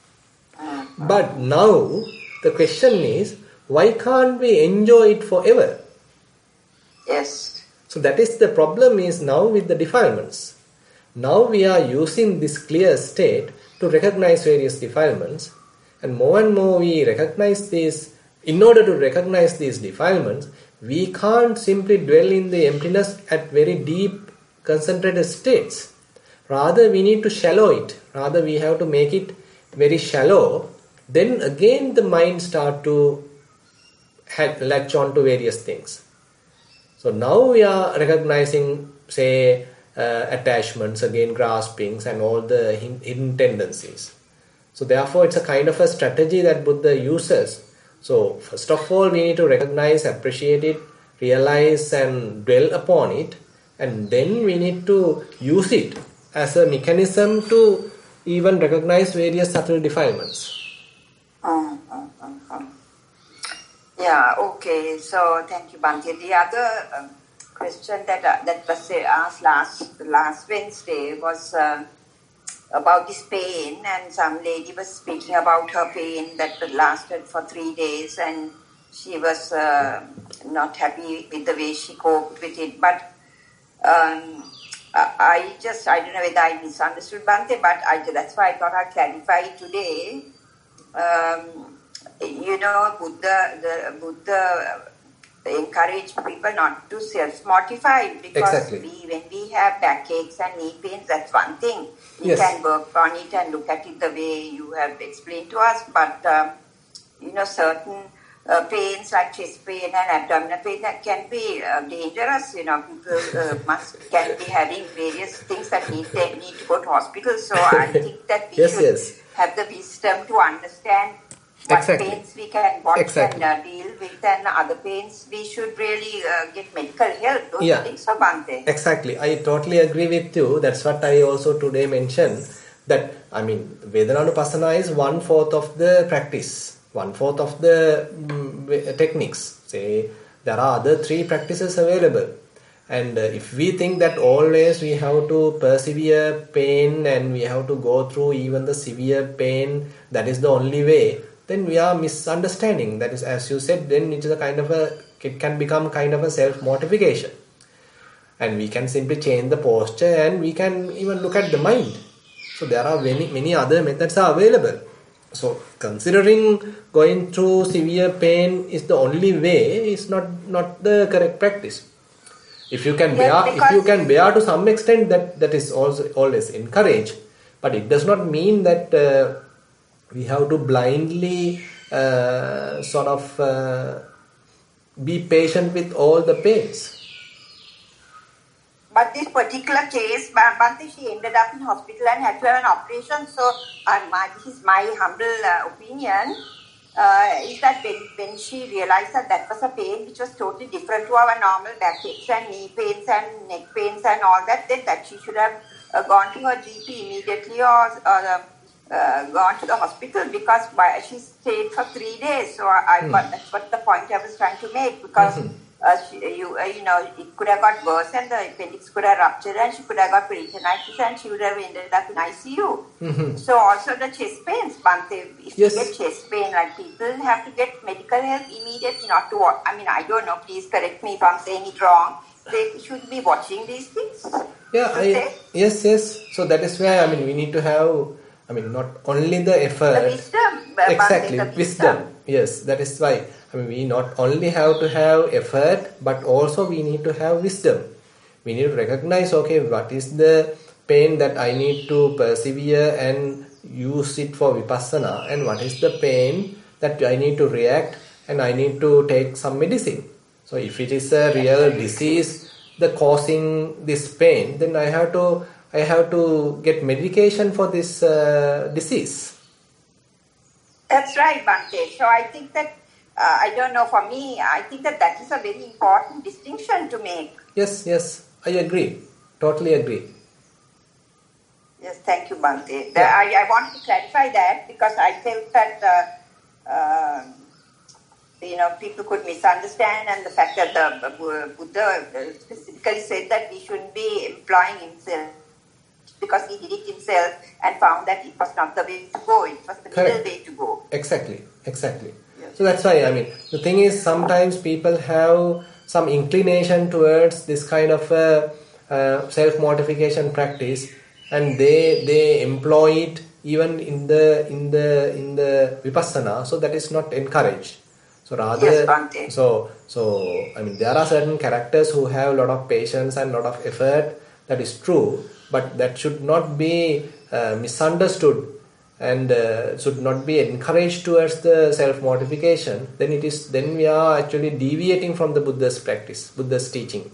Speaker 1: But now the question is, why can't we enjoy it forever?
Speaker 7: Yes.
Speaker 1: So that is the problem is now with the defilements. Now we are using this clear state to recognize various defilements, and more and more we recognize these. In order to recognize these defilements, we can't simply dwell in the emptiness at very deep concentrated states. Rather we need to shallow it. Rather we have to make it very shallow. Then again the mind start to latch on to various things. So now we are recognizing, say, uh, attachments, again graspings, and all the hidden tendencies. So therefore it's a kind of a strategy that Buddha uses. So first of all we need to recognize, appreciate it, realize and dwell upon it, and then we need to use it as a mechanism to even recognize various subtle defilements.
Speaker 7: Um, um, um, um. Yeah, okay. So thank you, Bhante. The other um, question that uh, that was uh, asked last last Wednesday was uh, about this pain, and some lady was speaking about her pain that lasted for three days, and she was uh, not happy with the way she coped with it. But um, I just, I don't know whether I misunderstood Bhante, but I, that's why I thought I'd clarify it today. Um, you know, Buddha, the Buddha encourage people not to self-mortify, because
Speaker 1: Exactly.
Speaker 7: we, when we have backaches and knee pains, that's one thing. We
Speaker 1: Yes.
Speaker 7: can work on it and look at it the way you have explained to us, but, um, you know, certain uh, pains like chest pain and abdominal pain that can be uh, dangerous. You know, people uh, must can be having various things that need they need to go to hospital. So I think that we
Speaker 1: yes,
Speaker 7: should
Speaker 1: yes.
Speaker 7: have the wisdom to understand what
Speaker 1: Exactly.
Speaker 7: pains we can what
Speaker 1: Exactly.
Speaker 7: can uh, deal with, and other pains we should really uh, get medical help. Don't
Speaker 1: Yeah.
Speaker 7: you think so, Bhante?
Speaker 1: Exactly. I totally agree with you. That's what I also today mentioned. That, I mean, Vedanānupassana is one fourth of the practice, one fourth of the mm, techniques. Say, there are other three practices available. And uh, if we think that always we have to persevere pain and we have to go through even the severe pain, that is the only way, then we are misunderstanding. That is, as you said, then it is a kind of a, it can become kind of a self-mortification. And we can simply change the posture and we can even look at the mind. So there are many, many other methods are available. So considering going through severe pain is the only way is not, not the correct practice. If you can bear,
Speaker 7: Yes,
Speaker 1: if you
Speaker 7: because-
Speaker 1: can bear to some extent, that, that is also always encouraged. But it does not mean that uh, we have to blindly uh, sort of uh, be patient with all the pains.
Speaker 7: But this particular case, Bhante, she ended up in hospital and had to have an operation. So, uh, my, this is my humble uh, opinion, uh, is that when, when she realized that that was a pain which was totally different to our normal backaches and knee pains and neck pains and all that, then that she should have uh, gone to her G P immediately or uh, uh, gone to the hospital, because by, she stayed for three days. So I, I got, that's what the point I was trying to make, because
Speaker 1: Mm-hmm.
Speaker 7: Uh, she, you, uh, you know, it could have got worse and the appendix could have ruptured and she could have got peritonitis and she would have ended up in I C U.
Speaker 1: Mm-hmm.
Speaker 7: So also the chest pains, Bhante, if
Speaker 1: Yes.
Speaker 7: you get chest pain, like people have to get medical help immediately, not to watch. I mean, I don't know, please correct me if I'm saying it wrong. They should be watching these things.
Speaker 1: Yeah,
Speaker 7: should
Speaker 1: I,
Speaker 7: they?
Speaker 1: yes, yes. So that is why, I mean, we need to have, I mean, not only the effort.
Speaker 7: The wisdom, uh,
Speaker 1: Exactly,
Speaker 7: Bhante, the
Speaker 1: wisdom. Yes, that is why. I mean, we not only have to have effort, but also we need to have wisdom. We need to recognize, okay, what is the pain that I need to persevere and use it for vipassana, and what is the pain that I need to react and I need to take some medicine. So if it is a real disease that causing this pain, then I have to I have to get medication for this uh, disease.
Speaker 7: That's right, Bhante. So I think that, uh, I don't know, for me, I think that that is a very important distinction to make.
Speaker 1: Yes, yes, I agree. Totally agree.
Speaker 7: Yes, thank you, Bhante. The- I, I want to clarify that because I felt that, uh, uh, you know, people could misunderstand, and the fact that the uh, Buddha specifically said that we shouldn't be employing himself because he did it himself and found that it was not the way to go, it was the middle
Speaker 1: Correct.
Speaker 7: way to go.
Speaker 1: Exactly, exactly.
Speaker 7: Yes.
Speaker 1: So that's why, I mean, the thing is, sometimes people have some inclination towards this kind of uh, uh, self-mortification practice, and they they employ it even in the in the in the vipassana. So that is not encouraged. So rather,
Speaker 7: Yes, Bhante.
Speaker 1: so so I mean, there are certain characters who have a lot of patience and a lot of effort. That is true, but that should not be uh, misunderstood and uh, should not be encouraged towards the self-mortification. Then it is then we are actually deviating from the Buddha's practice, Buddha's teaching.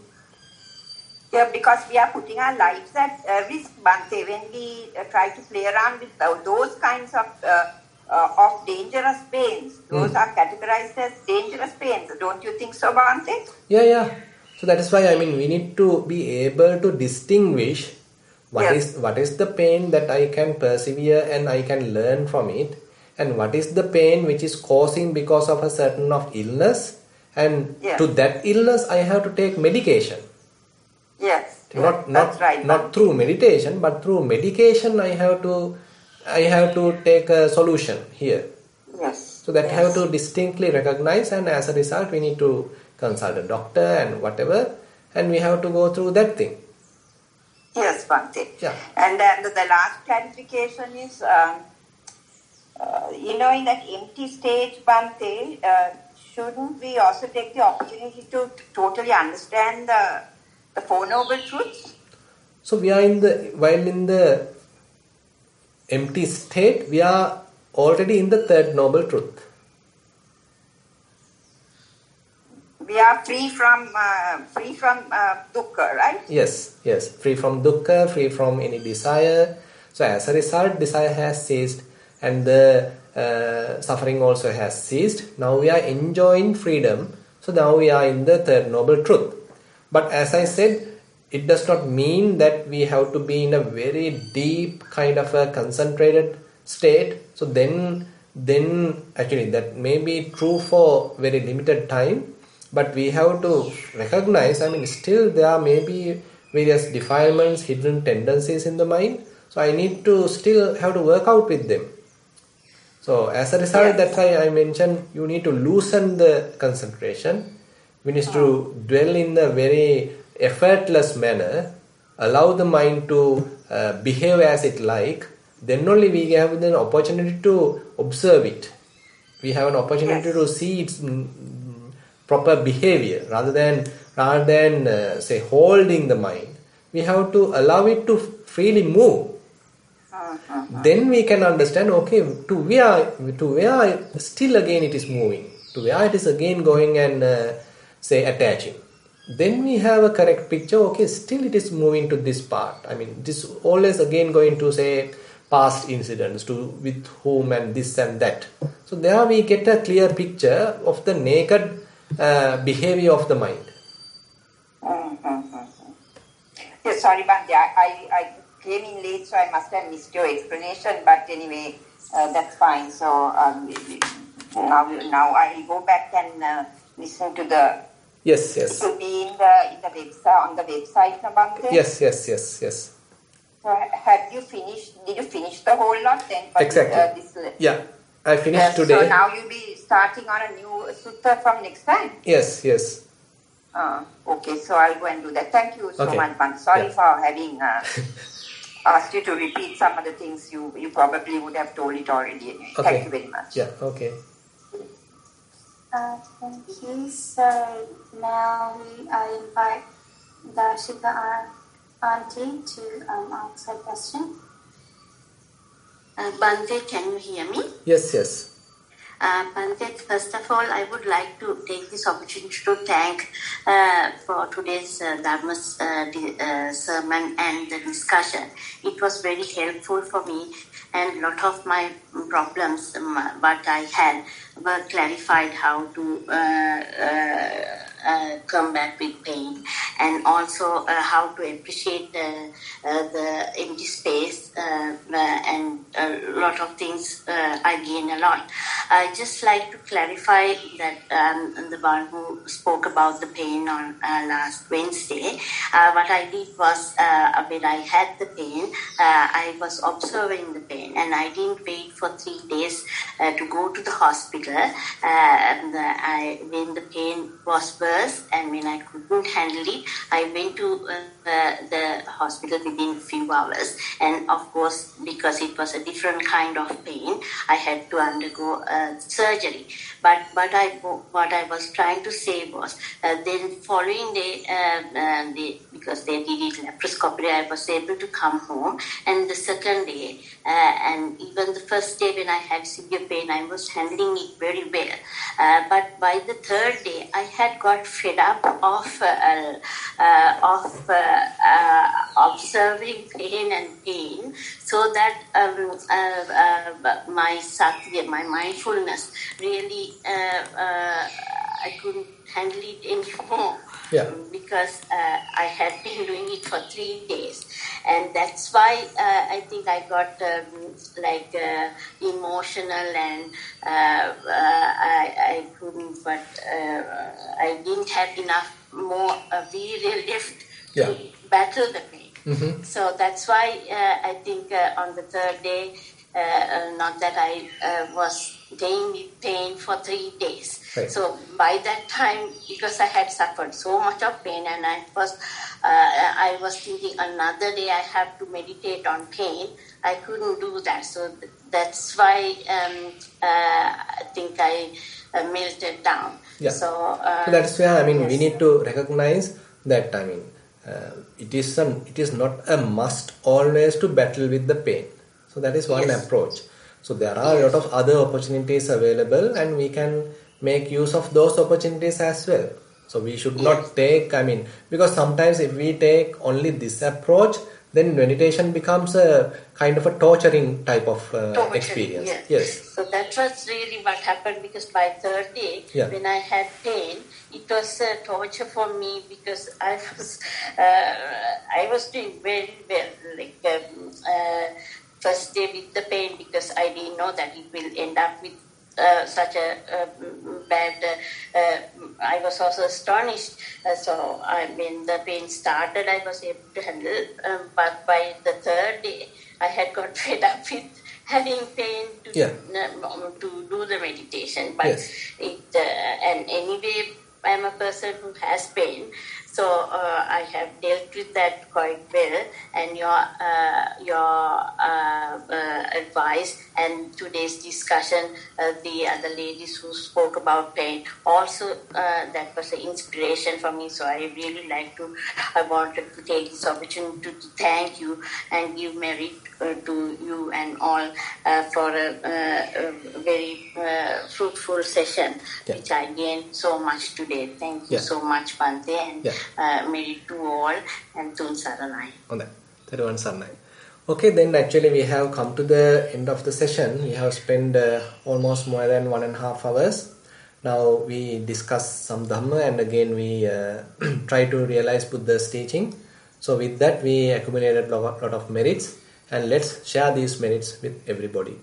Speaker 7: Yeah, because we are putting our lives at uh, risk, Bhante, when we uh, try to play around with uh, those kinds of uh, uh, of dangerous pains. Those
Speaker 1: Mm.
Speaker 7: are categorized as dangerous pains. Don't you think so, Bhante?
Speaker 1: Yeah, yeah. So that is why, I mean, we need to be able to distinguish what
Speaker 7: Yes.
Speaker 1: is what is the pain that I can persevere and I can learn from it, and what is the pain which is causing because of a certain of illness, and
Speaker 7: Yes.
Speaker 1: to that illness I have to take medication.
Speaker 7: Yes.
Speaker 1: Not
Speaker 7: yes,
Speaker 1: not
Speaker 7: that's right.
Speaker 1: not
Speaker 7: Bhante.
Speaker 1: through meditation, but through medication I have to I have to take a solution here.
Speaker 7: Yes.
Speaker 1: So that
Speaker 7: yes.
Speaker 1: have to distinctly recognize, and as a result we need to consult a doctor and whatever, and we have to go through that thing.
Speaker 7: Yes, Bhante.
Speaker 1: Yeah.
Speaker 7: And then the, the last clarification is, um, uh, you know, in that empty stage, Bhante, uh, shouldn't we also take the opportunity to, to totally understand the, the Four Noble Truths?
Speaker 1: So we are in the while in the empty state, we are already in the third noble truth.
Speaker 7: we are free from uh, free from uh, dukkha, right?
Speaker 1: Yes, yes, free from dukkha, free from any desire. So as a result, desire has ceased, and the uh, suffering also has ceased. Now we are enjoying freedom. So now we are in the third noble truth. But as I said, it does not mean that we have to be in a very deep kind of a concentrated state. So then, then actually that may be true for very limited time. But we have to recognize, I mean, still there may be various defilements, hidden tendencies in the mind. So I need to still have to work out with them. So as a result, yes. That's why I mentioned you need to loosen the concentration. We need to dwell in a very effortless manner, allow the mind to uh, behave as it like. Then only we have the opportunity to observe it. We have an opportunity yes. to see its mm, proper behavior rather than rather than uh, say holding the mind. We have to allow it to freely move. Uh-huh. Then we can understand, okay, to where to where still again it is moving, to where it is again going and uh, say attaching. Then we have a correct picture, okay, still it is moving to this part. I mean, this always again going to say past incidents, to with whom and this and that. So there we get a clear picture of the naked uh, behavior of the mind.
Speaker 7: Mm-hmm. Yes, sorry, Bhante, I, I, I came in late, so I must have missed your explanation, but anyway, uh, that's fine. So um, now, now I will go back and uh, listen to the...
Speaker 1: Yes, yes.
Speaker 7: To be in the, in the website, on the website, Bhante?
Speaker 1: Yes, yes, yes, yes.
Speaker 7: So have you finished, did you finish the whole lot then?
Speaker 1: Exactly.
Speaker 7: Uh, this,
Speaker 1: yeah, I finished
Speaker 7: uh,
Speaker 1: today.
Speaker 7: So now you'll be starting on a new sutta from next time?
Speaker 1: Yes, yes.
Speaker 7: Uh, okay, so I'll go and do that. Thank you so
Speaker 1: okay.
Speaker 7: much, Bhante. Sorry
Speaker 1: yeah.
Speaker 7: for having uh, asked you to repeat some of the things you, you probably would have told it already.
Speaker 1: Okay.
Speaker 7: Thank you very much.
Speaker 1: Yeah, okay.
Speaker 2: Uh, thank you. So now we, I invite Darshika, our auntie, to um, ask her question.
Speaker 8: Uh, Bhante, can you hear me?
Speaker 1: Yes, yes.
Speaker 8: Uh, Bhante, first of all, I would like to take this opportunity to thank uh, for today's uh, Dharma uh, di- uh, sermon and the discussion. It was very helpful for me, and a lot of my problems, um, what I had, were clarified how to uh, uh, uh, combat with pain, and also uh, how to appreciate the, uh, the empty space, uh, uh, and a lot of things uh, I gain a lot. I just like to clarify that um, the one who spoke about the pain on uh, last Wednesday, uh, what I did was uh, when I had the pain, uh, I was observing the pain, and I didn't wait for three days uh, to go to the hospital. Uh, and, uh, I, when the pain was worse and when I couldn't handle it, I went to uh, uh, the hospital within a few hours. And of course, because it was a different kind of pain, I had to undergo uh, surgery. But what I what I was trying to say was, uh, then following day, uh, uh, they, because they did it laparoscopically, I was able to come home. And the second day, uh, and even the first day when I had severe pain, I was handling it very well. Uh, but by the third day, I had got fed up of uh, uh, of uh, uh, observing pain and pain, so that um, uh, uh, my satya, my mindfulness, really uh, uh, I couldn't handle it anymore.
Speaker 1: Yeah.
Speaker 8: Because uh, I had been doing it for three days. And that's why uh, I think I got um, like uh, emotional, and uh, uh, I, I couldn't, but uh, I didn't have enough more uh, will left
Speaker 1: yeah.
Speaker 8: to battle the pain.
Speaker 1: Mm-hmm.
Speaker 8: So that's why uh, I think uh, on the third day, uh, uh, not that I uh, was staying with pain for three days.
Speaker 1: Right.
Speaker 8: So by that time, because I had suffered so much of pain, and I was, uh, I was thinking another day I have to meditate on pain. I couldn't do that. So th- that's why um, uh, I think I uh, melted down.
Speaker 1: Yeah.
Speaker 8: So, uh,
Speaker 1: so that's where I mean
Speaker 8: yes.
Speaker 1: we need to recognize that I mean uh, it is an it is not a must always to battle with the pain. So that is one
Speaker 8: yes.
Speaker 1: approach. So there are yes. a lot of other opportunities available, and we can make use of those opportunities as well. So we should
Speaker 8: Yes.
Speaker 1: not take, I mean, because sometimes if we take only this approach, then meditation becomes a kind of a torturing type of uh,
Speaker 8: Torturing,
Speaker 1: experience.
Speaker 8: yes.
Speaker 1: Yes.
Speaker 8: So that was really what happened, because by third day,
Speaker 1: Yeah.
Speaker 8: when I had pain, it was a torture for me, because I was uh, I was doing very well. Like um, uh, first day with the pain, because I didn't know that it will end up with uh, such a uh, bad. Uh, uh, I was also astonished. Uh, so I, when the pain started, I was able to handle. Um, but by the third day, I had got fed up with having pain to
Speaker 1: Yeah.
Speaker 8: um, to do the meditation. But
Speaker 1: Yes.
Speaker 8: it uh, and anyway, I'm a person who has pain, so uh, I have dealt with that quite well. And your uh, your uh, uh, advice and today's discussion, uh, the other ladies who spoke about pain, also uh, that was an inspiration for me. So I really like to, I wanted to take this opportunity to, to thank you and give merit uh, to you and all uh, for a, uh, a very uh, fruitful session,
Speaker 1: Yeah.
Speaker 8: which I gained so much today. Thank you
Speaker 1: Yeah.
Speaker 8: so much, Bante, and
Speaker 1: Yeah.
Speaker 8: uh, merit to all, and Tun Saranai.
Speaker 1: On that. Thirty-one Sarnai. Okay, then actually we have come to the end of the session. We have spent uh, almost more than one and a half hours. Now we discuss some Dhamma, and again we uh, try to realize Buddha's teaching. So with that we accumulated a lot, lot of merits, and let's share these merits with everybody.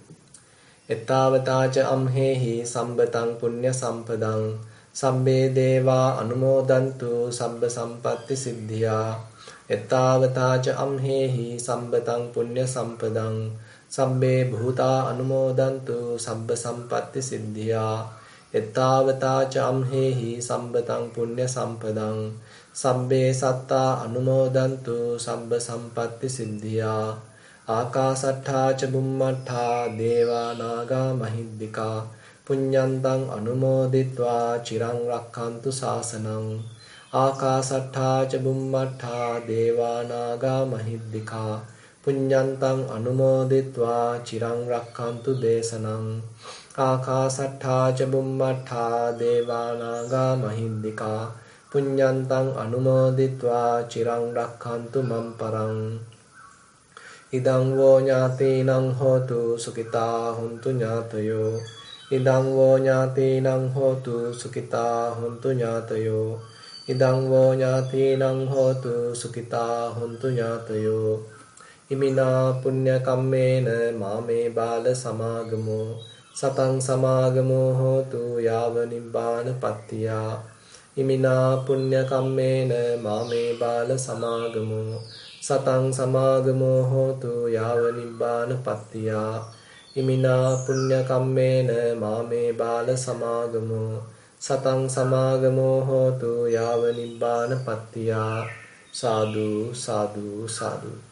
Speaker 1: Ettavataca amhehi sambatang punya sampadang sabbe deva anumodantu sabba sampatti siddhya. Ettavataca amhehi sambatang punya sampadang sabbe bhuta anumodantu sabba sampatti siddhya. Ettavataca amhehi sambatang punya sampadang sabbe satta anumodantu sabba sampatti siddhya. Akasattha ca bummattha deva naga mahiddika punyantang anumoditva chirang rakkantu sasanang. Akasattha ca bummattha deva naga mahiddika punyantang anumoditva chirang rakkantu desanang. Akasattha ca bummattha deva naga mahiddika punyantang anumoditva chirang rakkantu mamparang. Idang wo nyatinang hotu sukita huntu nyatayo. Idang wo nyatinang hotu sukita huntu nyatayo. Idang wo nyatinang hotu sukita huntu nyatayo. Imina punya kammena mame bala samagamo satang samagamo hotu yava nibbana pattiya. Imina punya kammena mame bala samagamo satang samagamo hotu yava nibbana pattiya. Imina punya kammena mame bala samagamo satang samagamo hotu yava nibbana pattiya. Sadhu, sadhu, sadhu.